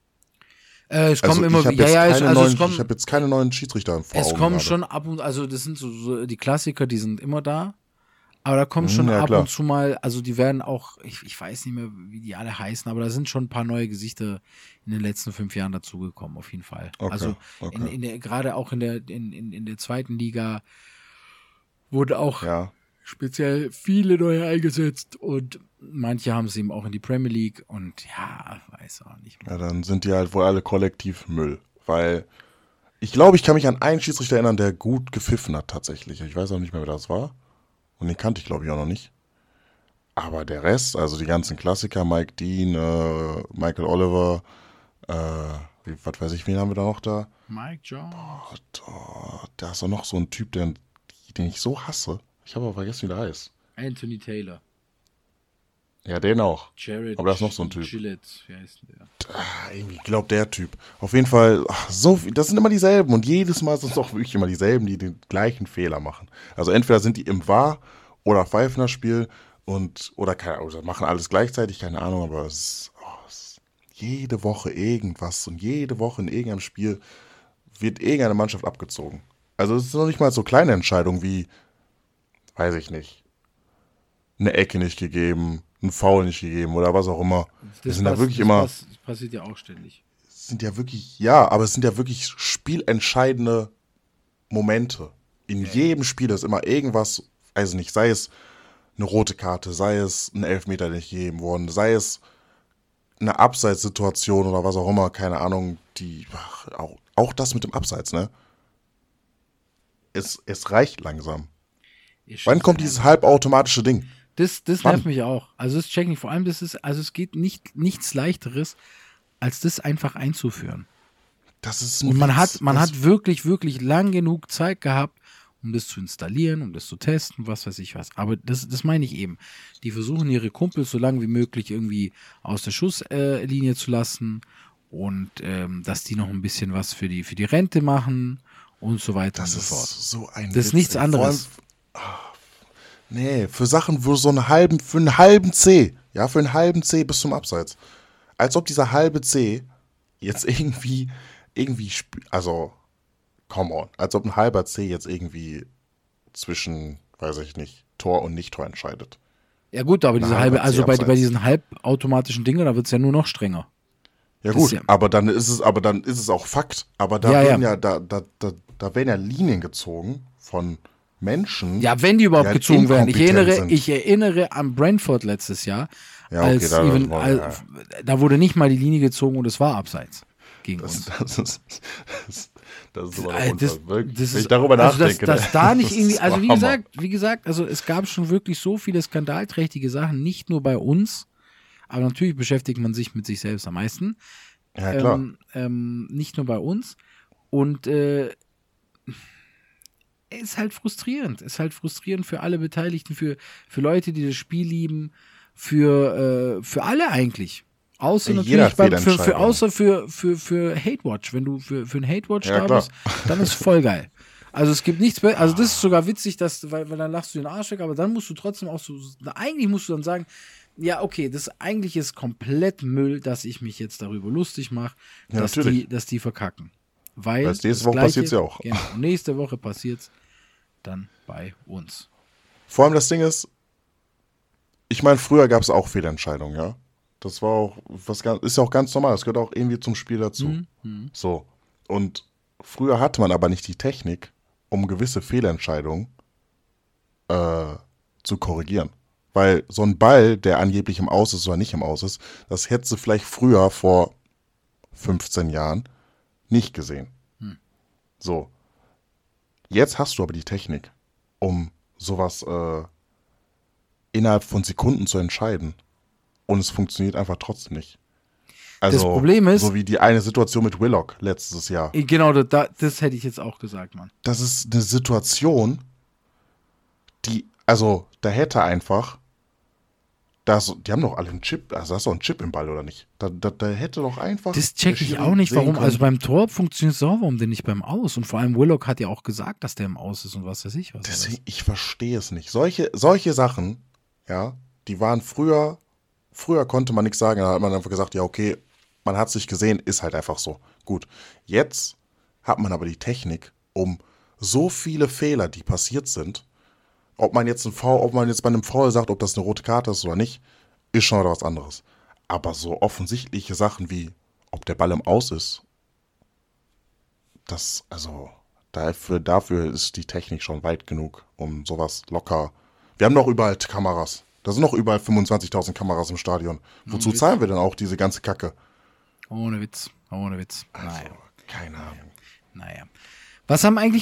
Es kommen immer ich habe jetzt keine neuen Schiedsrichter vor Augen. Es kommen gerade. schon ab und also das sind so die Klassiker, die sind immer da. Aber da kommen schon ab klar. und zu mal, also die werden auch, ich weiß nicht mehr, wie die alle heißen, aber da sind schon ein paar neue Gesichter in den letzten 5 Jahren dazugekommen, auf jeden Fall. Okay, also gerade auch in der zweiten Liga wurden auch speziell viele neue eingesetzt und manche haben es eben auch in die Premier League und ja, weiß auch nicht mehr. Ja, dann sind die halt wohl alle kollektiv Müll, weil ich glaube, ich kann mich an einen Schiedsrichter erinnern, der gut gepfiffen hat tatsächlich. Ich weiß auch nicht mehr, wer das war und den kannte ich, glaube ich, auch noch nicht. Aber der Rest, also die ganzen Klassiker, Mike Dean, Michael Oliver, was weiß ich, wen haben wir da noch da? Mike Jones. Da ist doch noch so ein Typ, den ich so hasse. Ich habe aber vergessen, wie der heißt. Anthony Taylor. Ja, den auch. Jared aber da ist noch so ein Typ. Gillette, wie heißt der? Ich glaube, der Typ. Auf jeden Fall, das sind immer dieselben. Und jedes Mal sind es auch wirklich immer dieselben, die den gleichen Fehler machen. Also entweder sind die im VAR oder pfeifen das Spiel oder machen alles gleichzeitig, keine Ahnung, aber es ist jede Woche irgendwas und jede Woche in irgendeinem Spiel wird irgendeine Mannschaft abgezogen. Also es ist noch nicht mal so kleine Entscheidungen wie, weiß ich nicht, eine Ecke nicht gegeben, ein Foul nicht gegeben oder was auch immer. Das passiert ja auch ständig. Aber es sind ja wirklich spielentscheidende Momente. In jedem Spiel ist immer irgendwas, also nicht, sei es eine rote Karte, sei es ein Elfmeter, der nicht gegeben worden, sei es eine Abseitssituation oder was auch immer, keine Ahnung, auch das mit dem Abseits, ne? Es reicht langsam. Wann kommt dieses halbautomatische Ding? Das nervt mich auch. Also das check ich. Vor allem, es geht nichts Leichteres, als das einfach einzuführen. Das ist und man hat wirklich, wirklich lang genug Zeit gehabt, um das zu installieren, um das zu testen, was weiß ich was. Aber das meine ich eben. Die versuchen ihre Kumpels so lange wie möglich irgendwie aus der Schusslinie zu lassen und dass die noch ein bisschen was für die Rente machen und so weiter und so fort. Das ist so ein Das ist nichts anderes. Nee, für Sachen, wo für einen halben C bis zum Abseits. Als ob dieser halbe C jetzt irgendwie, also, come on, als ob ein halber C jetzt irgendwie zwischen, weiß ich nicht, Tor und Nicht-Tor entscheidet. Ja gut, aber diese halbe, also bei diesen halbautomatischen Dingen, da wird es ja nur noch strenger. Ja gut, aber dann ist es auch Fakt. Aber da werden da werden ja Linien gezogen von Menschen. Ja, wenn die überhaupt gezogen werden. Ich erinnere an Brentford letztes Jahr. Ja, okay, da wurde nicht mal die Linie gezogen und es war abseits gegen uns. Das ist wenn ich darüber nachdenke. Dass da nicht irgendwie, also wie gesagt, also es gab schon wirklich so viele skandalträchtige Sachen, nicht nur bei uns, aber natürlich beschäftigt man sich mit sich selbst am meisten. Ja, klar. Nicht nur bei uns. Und ist halt frustrierend. Ist halt frustrierend für alle Beteiligten, für Leute, die das Spiel lieben, für alle eigentlich. Außer natürlich für Hate-Watch. Wenn du für einen Hate-Watch da bist, dann ist voll geil. Also es gibt nichts, also das ist sogar witzig, weil dann lachst du den Arsch weg, aber dann musst du trotzdem auch so, eigentlich musst du dann sagen, ja, okay, das eigentlich ist komplett Müll, dass ich mich jetzt darüber lustig mache, Ja, dass die verkacken. Weil nächste Woche passiert es ja auch. Genau, nächste Woche passiert es dann bei uns. Vor allem das Ding ist, ich meine, früher gab es auch Fehlentscheidungen, ja. Das war auch ist ja auch ganz normal, das gehört auch irgendwie zum Spiel dazu. So. Und früher hatte man aber nicht die Technik, um gewisse Fehlentscheidungen zu korrigieren. Weil so ein Ball, der angeblich im Aus ist oder nicht im Aus ist, das hättest du vielleicht früher vor 15 Jahren nicht gesehen. So. Jetzt hast du aber die Technik, um sowas innerhalb von Sekunden zu entscheiden. Und es funktioniert einfach trotzdem nicht. Also, das Problem ist, so wie die eine Situation mit Willock letztes Jahr. Genau, das hätte ich jetzt auch gesagt, Mann. Das ist eine Situation, also da hätte einfach, die haben doch alle einen Chip, also da ist doch ein Chip im Ball, oder nicht? Da hätte doch einfach... Das check ich auch nicht, warum, also beim Tor funktioniert es auch, warum denn nicht beim Aus? Und vor allem Willock hat ja auch gesagt, dass der im Aus ist und was weiß ich was. Deswegen, ich verstehe es nicht. Solche Sachen, ja, die waren früher konnte man nichts sagen, da hat man einfach gesagt, ja okay, man hat es nicht gesehen, ist halt einfach so. Gut, jetzt hat man aber die Technik, um so viele Fehler, die passiert sind, ob man jetzt bei einem Foul sagt, ob das eine rote Karte ist oder nicht, ist schon wieder was anderes. Aber so offensichtliche Sachen wie, ob der Ball im Aus ist, dafür ist die Technik schon weit genug, um sowas locker. Wir haben doch überall Kameras. Da sind noch überall 25.000 Kameras im Stadion. Wozu zahlen wir denn auch diese ganze Kacke? Ohne Witz. Also, Naja. keine Ahnung. Naja. Was hat eigentlich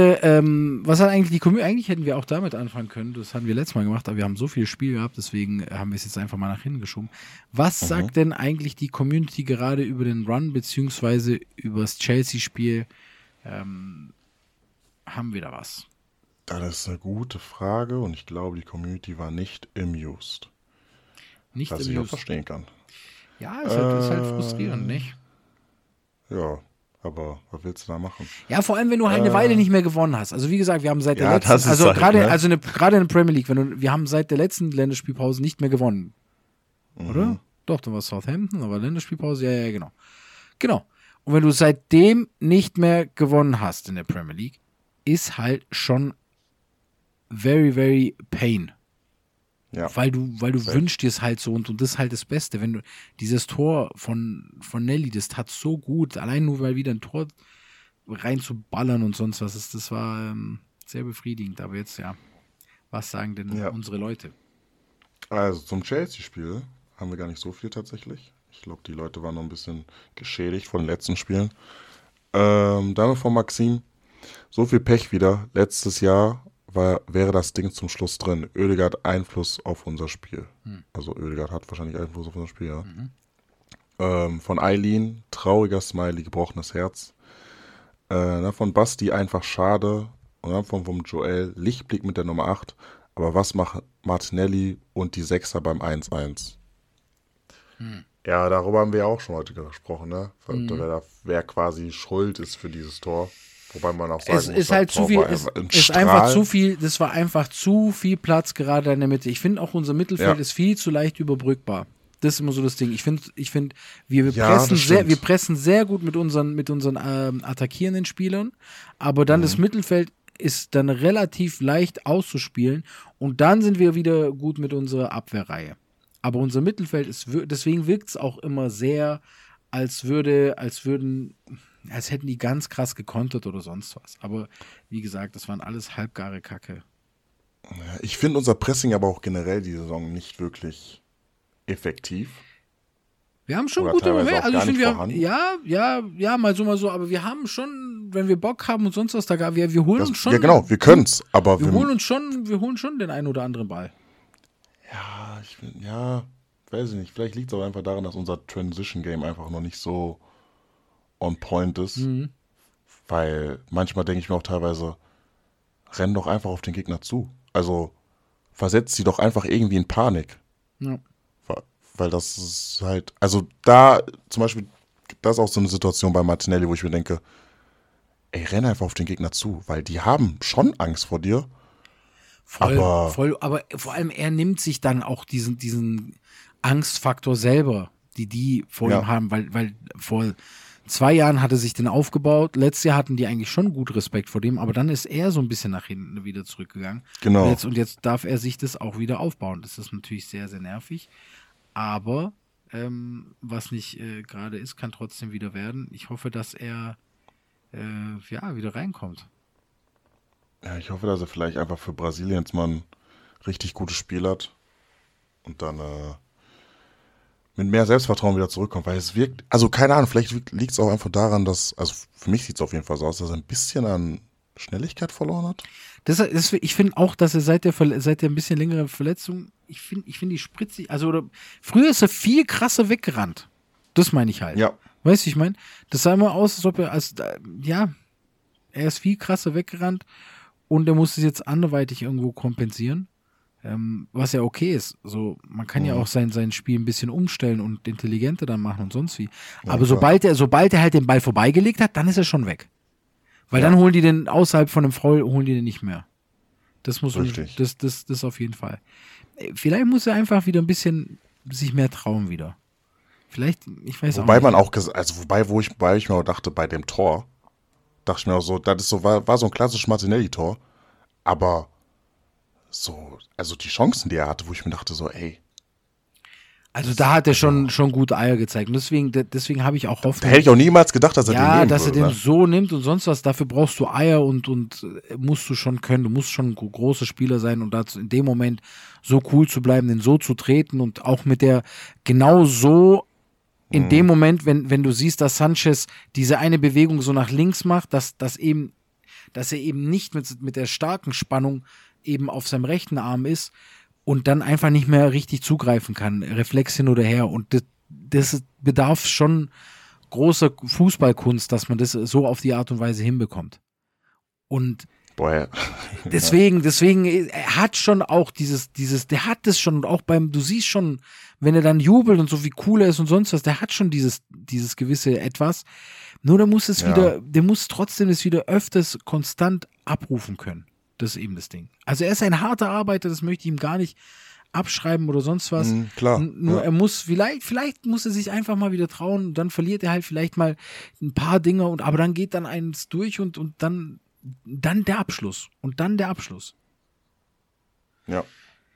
die Community, eigentlich hätten wir auch damit anfangen können, das hatten wir letztes Mal gemacht, aber wir haben so viel Spiel gehabt, deswegen haben wir es jetzt einfach mal nach hinten geschoben. Was sagt denn eigentlich die Community gerade über den Run, beziehungsweise über das Chelsea-Spiel? Haben wir da was? Das ist eine gute Frage und ich glaube, die Community war nicht amused. Nicht was ich auch verstehen kann. Ja, ist halt frustrierend, nicht? Ja, aber was willst du da machen? Ja, vor allem, wenn du halt eine Weile nicht mehr gewonnen hast. Also wie gesagt, wir haben seit der letzten, das ist also halt, gerade ne? also gerade in der Premier League, wir haben seit der letzten Länderspielpause nicht mehr gewonnen. Oder? Doch, dann war es Southampton, aber Länderspielpause, ja, genau. Genau. Und wenn du seitdem nicht mehr gewonnen hast in der Premier League, ist halt schon very, very pain. Ja. Weil du wünschst dir es halt so und das ist halt das Beste. Wenn du dieses Tor von Nelly, das tat so gut, allein nur weil wieder ein Tor reinzuballern und sonst was ist, das war sehr befriedigend. Aber jetzt, ja, was sagen denn unsere Leute? Also zum Chelsea-Spiel haben wir gar nicht so viel tatsächlich. Ich glaube, die Leute waren noch ein bisschen geschädigt von den letzten Spielen. Dann von Maxim. So viel Pech wieder. Letztes Jahr wäre das Ding zum Schluss drin. Oedegaard Einfluss auf unser Spiel. Also Oedegaard hat wahrscheinlich Einfluss auf unser Spiel, ja. Von Eileen, trauriger Smiley, gebrochenes Herz. Dann von Basti, einfach schade. Und dann vom Joel, Lichtblick mit der Nummer 8. Aber was macht Martinelli und die Sechser beim 1-1? Ja, darüber haben wir ja auch schon heute gesprochen, ne? Wer quasi schuld ist für dieses Tor. Wobei man auch sagen muss, ist halt zu viel, das war einfach zu viel Platz gerade in der Mitte. Ich finde auch, unser Mittelfeld ist viel zu leicht überbrückbar. Das ist immer so das Ding. Ich finde, wir pressen sehr gut mit unseren attackierenden Spielern, aber dann das Mittelfeld ist dann relativ leicht auszuspielen und dann sind wir wieder gut mit unserer Abwehrreihe. Aber unser Mittelfeld deswegen wirkt es auch immer sehr, als hätten die ganz krass gekontert oder sonst was. Aber wie gesagt, das waren alles halbgare Kacke. Ich finde unser Pressing aber auch generell die Saison nicht wirklich effektiv. Wir haben schon gute Momente. Also ich finde, mal so, aber wir haben schon, wenn wir Bock haben und sonst was, wir holen uns schon. Ja, genau, wir können es, aber wir holen schon den einen oder anderen Ball. Weiß ich nicht. Vielleicht liegt es aber einfach daran, dass unser Transition-Game einfach noch nicht so on point ist. Weil manchmal denke ich mir auch teilweise, renn doch einfach auf den Gegner zu. Also versetzt sie doch einfach irgendwie in Panik. Ja. Weil das ist halt, also da zum Beispiel, das ist auch so eine Situation bei Martinelli, wo ich mir denke, ey, renn einfach auf den Gegner zu, weil die haben schon Angst vor dir. Aber vor allem er nimmt sich dann auch diesen Angstfaktor selber, die vor ihm haben, weil vor 2 Jahren hat er sich den aufgebaut, letztes Jahr hatten die eigentlich schon gut Respekt vor dem, aber dann ist er so ein bisschen nach hinten wieder zurückgegangen. Genau. Und jetzt darf er sich das auch wieder aufbauen. Das ist natürlich sehr, sehr nervig, aber was nicht gerade ist, kann trotzdem wieder werden. Ich hoffe, dass er wieder reinkommt. Ja, ich hoffe, dass er vielleicht einfach für Brasilien jetzt mal ein richtig gutes Spiel hat und dann mit mehr Selbstvertrauen wieder zurückkommt, weil es wirkt, also keine Ahnung, vielleicht liegt es auch einfach daran, dass, also für mich sieht es auf jeden Fall so aus, dass er ein bisschen an Schnelligkeit verloren hat. Ich finde auch, dass er seit der ein bisschen längeren Verletzung, ich finde die spritzig, früher ist er viel krasser weggerannt. Das meine ich halt. Ja. Weißt du, ich meine, das sah immer aus, als ob er, er ist viel krasser weggerannt und er muss es jetzt anderweitig irgendwo kompensieren, was ja okay ist. So, man kann ja auch sein Spiel ein bisschen umstellen und intelligenter dann machen und sonst wie. Aber sobald er halt den Ball vorbeigelegt hat, dann ist er schon weg. Weil dann holen die den außerhalb von dem Foul, holen die den nicht mehr. Das muss das auf jeden Fall. Vielleicht muss er einfach wieder ein bisschen sich mehr trauen wieder. Vielleicht, ich weiß wobei auch nicht. Man auch, wobei ich mir auch dachte, bei dem Tor, dachte ich mir auch so, das ist so, war so ein klassisches Martinelli-Tor, aber so, also die Chancen, die er hatte, wo ich mir dachte so, ey. Also da hat er schon gute Eier gezeigt. Und deswegen habe ich auch Hoffnung. Da hätte ich auch niemals gedacht, dass er den nehmen würde. Ja, dass er den so nimmt und sonst was. Dafür brauchst du Eier und musst du schon können. Du musst schon ein großer Spieler sein und dazu in dem Moment so cool zu bleiben, den so zu treten und auch mit der genau so in dem Moment, wenn du siehst, dass Sanchez diese eine Bewegung so nach links macht, dass er eben nicht mit der starken Spannung eben auf seinem rechten Arm ist und dann einfach nicht mehr richtig zugreifen kann, Reflex hin oder her. Und das bedarf schon großer Fußballkunst, dass man das so auf die Art und Weise hinbekommt. Und deswegen, er hat schon auch der hat das schon, und auch du siehst schon, wenn er dann jubelt und so wie cool er ist und sonst was, der hat schon dieses gewisse Etwas. Nur der muss trotzdem es wieder öfters konstant abrufen können. Das ist eben das Ding. Also er ist ein harter Arbeiter, das möchte ich ihm gar nicht abschreiben oder sonst was. Klar. Nur er muss, vielleicht muss er sich einfach mal wieder trauen, dann verliert er halt vielleicht mal ein paar Dinge, aber dann geht dann eins durch und dann der Abschluss. Und dann der Abschluss. Ja.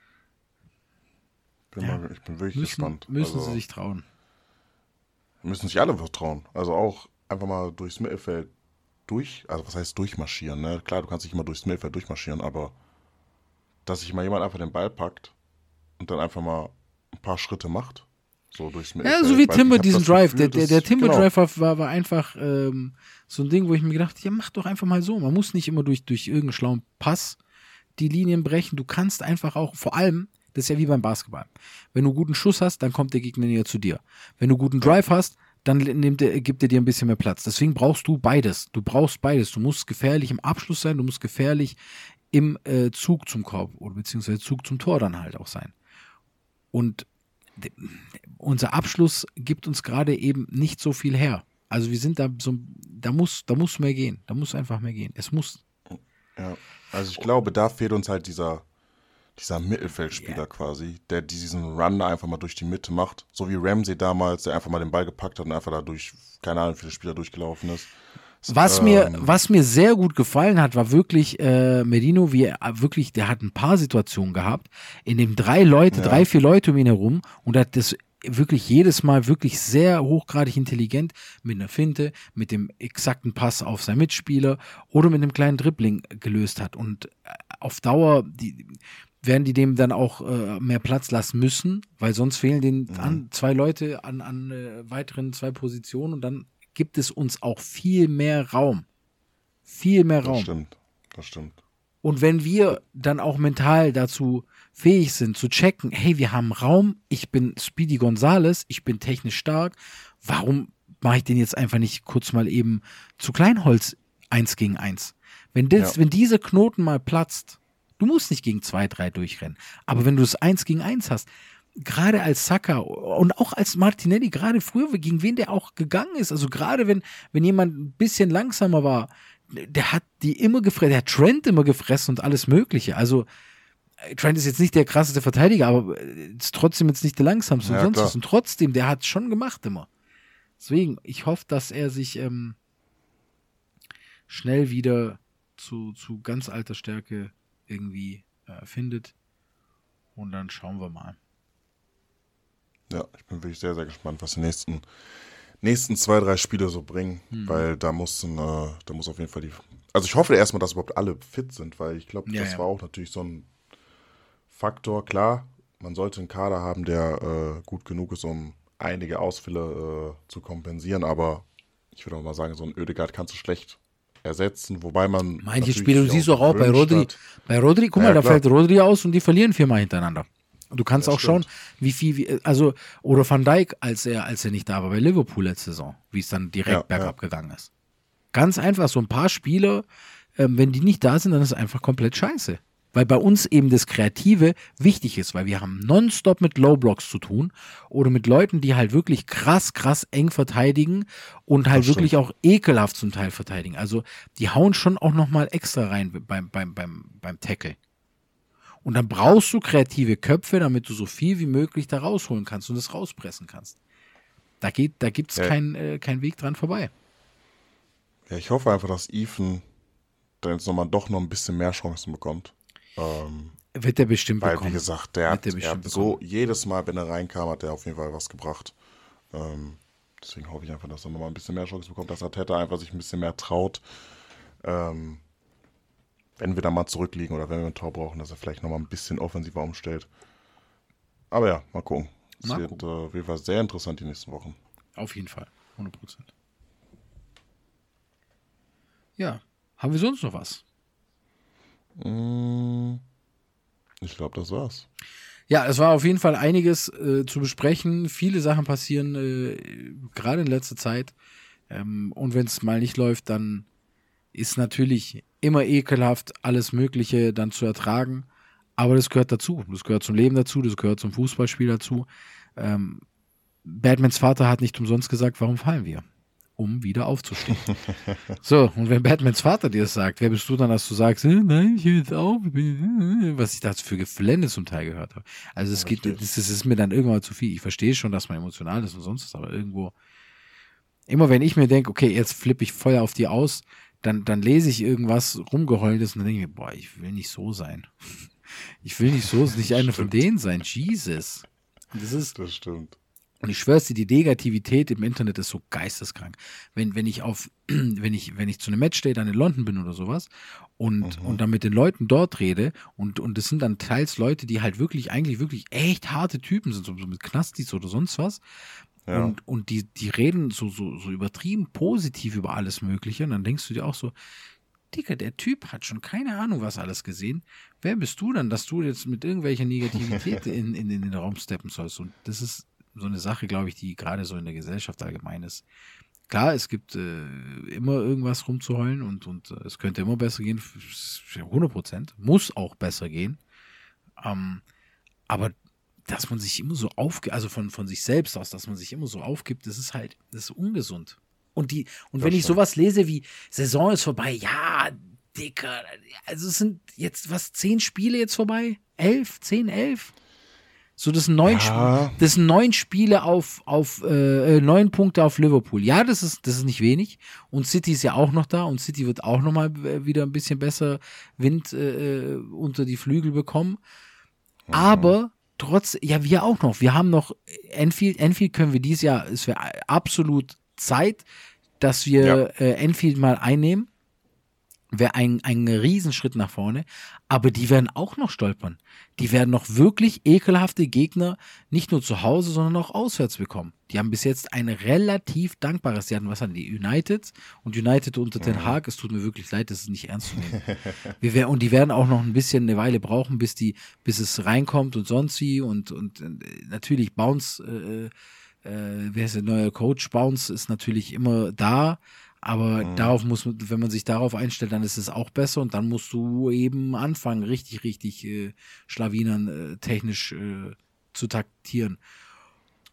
Ich bin wirklich gespannt. Müssen sie sich trauen. Müssen sich alle vertrauen. Also auch einfach mal durchs Mittelfeld also was heißt durchmarschieren, ne? Klar, du kannst nicht immer durchs Mittelfeld durchmarschieren, aber dass sich mal jemand einfach den Ball packt und dann einfach mal ein paar Schritte macht, so durchs Mittelfeld. Ja, so wie Timber diesen Drive. Gefühl, der Timber-Drive war einfach so ein Ding, wo ich mir gedacht habe, ja, mach doch einfach mal so. Man muss nicht immer durch irgendeinen schlauen Pass die Linien brechen. Du kannst einfach auch, vor allem, das ist ja wie beim Basketball. Wenn du guten Schuss hast, dann kommt der Gegner näher zu dir. Wenn du guten Drive hast, dann gibt er dir ein bisschen mehr Platz. Deswegen brauchst du beides. Du brauchst beides. Du musst gefährlich im Abschluss sein, du musst gefährlich im Zug zum Korb oder beziehungsweise Zug zum Tor dann halt auch sein. Und unser Abschluss gibt uns gerade eben nicht so viel her. Also wir sind da muss mehr gehen. Da muss einfach mehr gehen. Es muss. Ja, also ich glaube, da fehlt uns halt dieser Mittelfeldspieler quasi, der diesen Run einfach mal durch die Mitte macht. So wie Ramsey damals, der einfach mal den Ball gepackt hat und einfach da durch, keine Ahnung, wie viele Spieler durchgelaufen ist. Was mir sehr gut gefallen hat, war wirklich Merino, der hat ein paar Situationen gehabt, in dem 3, 4 Leute um ihn herum und hat das wirklich jedes Mal wirklich sehr hochgradig intelligent mit einer Finte, mit dem exakten Pass auf seinen Mitspieler oder mit einem kleinen Dribbling gelöst hat. Und auf Dauer werden die dem dann auch mehr Platz lassen müssen, weil sonst fehlen denen 2 Leute an weiteren 2 Positionen und dann gibt es uns auch viel mehr Raum. Viel mehr Raum. Das stimmt. Und wenn wir dann auch mental dazu fähig sind, zu checken, hey, wir haben Raum, ich bin Speedy Gonzales, ich bin technisch stark, warum mache ich den jetzt einfach nicht kurz mal eben zu Kleinholz 1 gegen 1? Wenn dieser Knoten mal platzt, du musst nicht gegen 2, 3 durchrennen, aber wenn du das 1 gegen 1 hast, gerade als Saka und auch als Martinelli, gerade früher, gegen wen der auch gegangen ist, also gerade wenn jemand ein bisschen langsamer war, der hat die immer gefressen, der hat Trent immer gefressen und alles Mögliche. Also Trent ist jetzt nicht der krasseste Verteidiger, aber ist trotzdem jetzt nicht der langsamste und sonst was. Und trotzdem, der hat schon gemacht immer. Deswegen, ich hoffe, dass er sich schnell wieder zu ganz alter Stärke irgendwie findet. Und dann schauen wir mal. Ja, ich bin wirklich sehr, sehr gespannt, was die nächsten 2, 3 Spiele so bringen, weil da muss auf jeden Fall also ich hoffe erstmal, dass überhaupt alle fit sind, weil ich glaube, das war auch natürlich so ein Faktor. Klar, man sollte einen Kader haben, der gut genug ist, um einige Ausfälle zu kompensieren, aber ich würde auch mal sagen, so ein Oedegaard kannst du schlecht ersetzen, wobei man manche Spiele, du siehst auch bei Rodri, guck mal, da fällt Rodri aus und die verlieren 4-mal hintereinander. Du kannst auch schauen, oder Van Dijk, als er nicht da war bei Liverpool letzte Saison, wie es dann direkt bergab gegangen ist. Ganz einfach, so ein paar Spieler, wenn die nicht da sind, dann ist es einfach komplett scheiße. Weil bei uns eben das Kreative wichtig ist, weil wir haben nonstop mit Low-Blocks zu tun oder mit Leuten, die halt wirklich krass eng verteidigen und halt wirklich auch ekelhaft zum Teil verteidigen. Also die hauen schon auch nochmal extra rein beim Tackle. Und dann brauchst du kreative Köpfe, damit du so viel wie möglich da rausholen kannst und es rauspressen kannst. Da gibt's kein Weg dran vorbei. Ja, ich hoffe einfach, dass Ethan dann jetzt doch noch ein bisschen mehr Chancen bekommt. Wird er bestimmt bekommen. Weil, wie gesagt, er hat so jedes Mal, wenn er reinkam, hat er auf jeden Fall was gebracht. Deswegen hoffe ich einfach, dass er noch mal ein bisschen mehr Chancen bekommt, dass Arteta einfach sich ein bisschen mehr traut. Wenn wir da mal zurückliegen oder wenn wir ein Tor brauchen, dass er vielleicht noch mal ein bisschen offensiver umstellt. Aber ja, mal gucken. Es wird auf jeden Fall sehr interessant die nächsten Wochen. Auf jeden Fall, 100%. Ja, haben wir sonst noch was? Ich glaube, das war's. Ja, es war auf jeden Fall einiges zu besprechen. Viele Sachen passieren gerade in letzter Zeit. Und wenn es mal nicht läuft, dann ist natürlich immer ekelhaft, alles Mögliche dann zu ertragen. Aber das gehört dazu. Das gehört zum Leben dazu. Das gehört zum Fußballspiel dazu. Batmans Vater hat nicht umsonst gesagt, warum fallen wir? Um wieder aufzustehen. So, und wenn Batmans Vater dir das sagt, wer bist du dann, dass du sagst, nein, ich will jetzt auf, was ich da für Geflände zum Teil gehört habe. Also das ist mir dann irgendwann zu viel. Ich verstehe schon, dass man emotional ist und sonst was, aber irgendwo, immer wenn ich mir denke, okay, jetzt flippe ich voll auf die aus, dann lese ich irgendwas rumgeheultes und dann denke ich mir, boah, ich will nicht so sein. Ich will nicht einer von denen sein. Jesus. Das stimmt. Und ich schwör's dir, die Negativität im Internet ist so geisteskrank. Wenn ich zu einem Matchday dann in London bin oder sowas und dann mit den Leuten dort rede und das sind dann teils Leute, die halt eigentlich wirklich echt harte Typen sind, so mit Knastis oder sonst was. Ja. Und die reden so übertrieben positiv über alles Mögliche. Und dann denkst du dir auch so, Digga, der Typ hat schon keine Ahnung, was alles gesehen. Wer bist du dann, dass du jetzt mit irgendwelcher Negativität in den Raum steppen sollst? Und das ist so eine Sache, glaube ich, die gerade so in der Gesellschaft allgemein ist. Klar, es gibt immer irgendwas rumzuheulen und es könnte immer besser gehen, 100%, muss auch besser gehen. Aber dass man sich immer so aufgibt, also von sich selbst aus, dass man sich immer so aufgibt, das ist ungesund. Und wenn ich sowas lese wie Saison ist vorbei, ja, Dicker, also es sind jetzt 10 Spiele jetzt vorbei? 11? So, das sind 9 Spiele auf 9 Punkte auf Liverpool. Ja, das ist nicht wenig. Und City ist ja auch noch da und City wird auch nochmal wieder ein bisschen besser Wind unter die Flügel bekommen. Aber wir auch noch. Wir haben noch Anfield. Anfield können wir dieses Jahr, es wäre absolut Zeit, dass wir Anfield mal einnehmen. Wäre ein Riesenschritt nach vorne. Aber die werden auch noch stolpern. Die werden noch wirklich ekelhafte Gegner nicht nur zu Hause, sondern auch auswärts bekommen. Die haben bis jetzt ein relativ dankbares, was hatten die? United unter Ten Hag, es tut mir wirklich leid, das ist nicht ernst zu nehmen. Und die werden auch noch eine Weile brauchen, bis es reinkommt und sonst wie und natürlich Bounce, wer ist der neue Coach? Bounce ist natürlich immer da. Aber wenn man sich darauf einstellt, dann ist es auch besser und dann musst du eben anfangen, richtig schlawinern, technisch zu taktieren.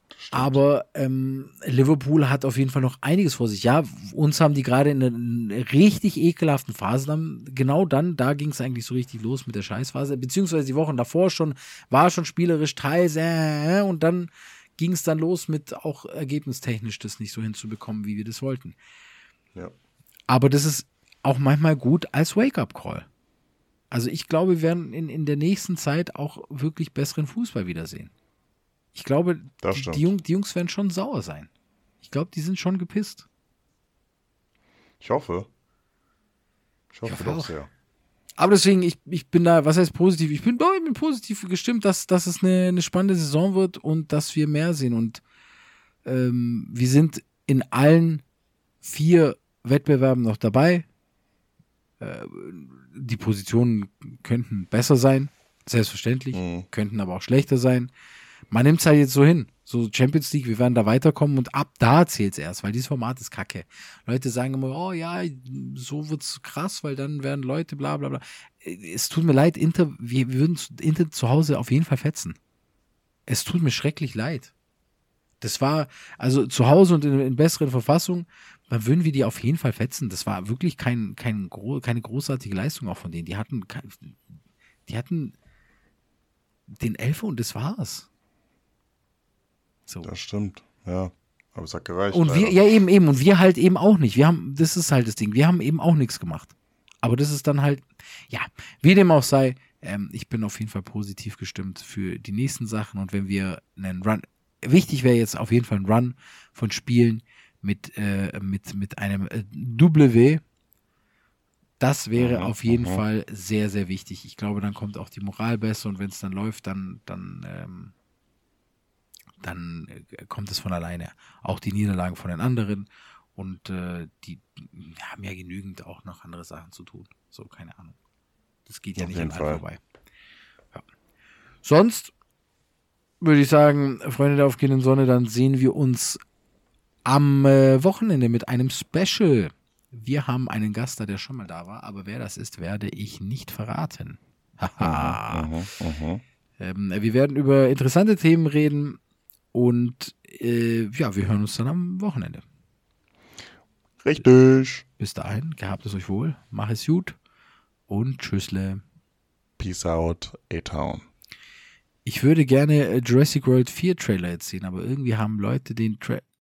Aber Liverpool hat auf jeden Fall noch einiges vor sich. Ja, uns haben die gerade in einer richtig ekelhaften Phase dann, genau dann, da ging es eigentlich so richtig los mit der Scheißphase, beziehungsweise die Wochen davor war schon spielerisch teils und dann ging es dann los mit auch ergebnistechnisch das nicht so hinzubekommen, wie wir das wollten. Ja. Aber das ist auch manchmal gut als Wake-up-Call. Also ich glaube, wir werden in der nächsten Zeit auch wirklich besseren Fußball wiedersehen. Ich glaube, die Jungs werden schon sauer sein. Ich glaube, die sind schon gepisst. Ich hoffe. Ich hoffe doch auch sehr. Aber deswegen, ich bin da, was heißt positiv? Ich bin positiv gestimmt, dass es eine spannende Saison wird und dass wir mehr sehen. Und wir sind in allen 4 Wettbewerben noch dabei. Die Positionen könnten besser sein, selbstverständlich, könnten aber auch schlechter sein. Man nimmt es halt jetzt so hin. So Champions League, wir werden da weiterkommen und ab da zählt es erst, weil dieses Format ist kacke. Leute sagen immer, oh ja, so wird's krass, weil dann werden Leute bla bla bla. Es tut mir leid, wir würden Inter zu Hause auf jeden Fall fetzen. Es tut mir schrecklich leid. Das war, also zu Hause und in besseren Verfassung, dann würden wir die auf jeden Fall fetzen. Das war wirklich keine großartige Leistung auch von denen. Die hatten den Elfer und das war's. So. Das stimmt, ja. Aber es hat gereicht. Und wir, ja eben, und wir halt eben auch nicht. Das ist halt das Ding, wir haben eben auch nichts gemacht. Aber das ist dann halt, ja, wie dem auch sei, ich bin auf jeden Fall positiv gestimmt für die nächsten Sachen und wenn wir einen Run, wichtig wäre jetzt auf jeden Fall ein Run von Spielen mit einem W. Das wäre auf jeden Fall sehr, sehr wichtig. Ich glaube, dann kommt auch die Moral besser und wenn es dann läuft, dann kommt es von alleine. Auch die Niederlagen von den anderen und die haben ja genügend auch noch andere Sachen zu tun. So, keine Ahnung. Das geht ja nicht an allen vorbei. Ja. Sonst würde ich sagen, Freunde der aufgehenden Sonne, dann sehen wir uns am Wochenende mit einem Special. Wir haben einen Gast da, der schon mal da war, aber wer das ist, werde ich nicht verraten. Haha. Wir werden über interessante Themen reden und ja, wir hören uns dann am Wochenende. Richtig. Bis dahin, gehabt es euch wohl, mach es gut und tschüssle. Peace out, A-Town. Ich würde gerne Jurassic World 4 Trailer jetzt sehen, aber irgendwie haben Leute den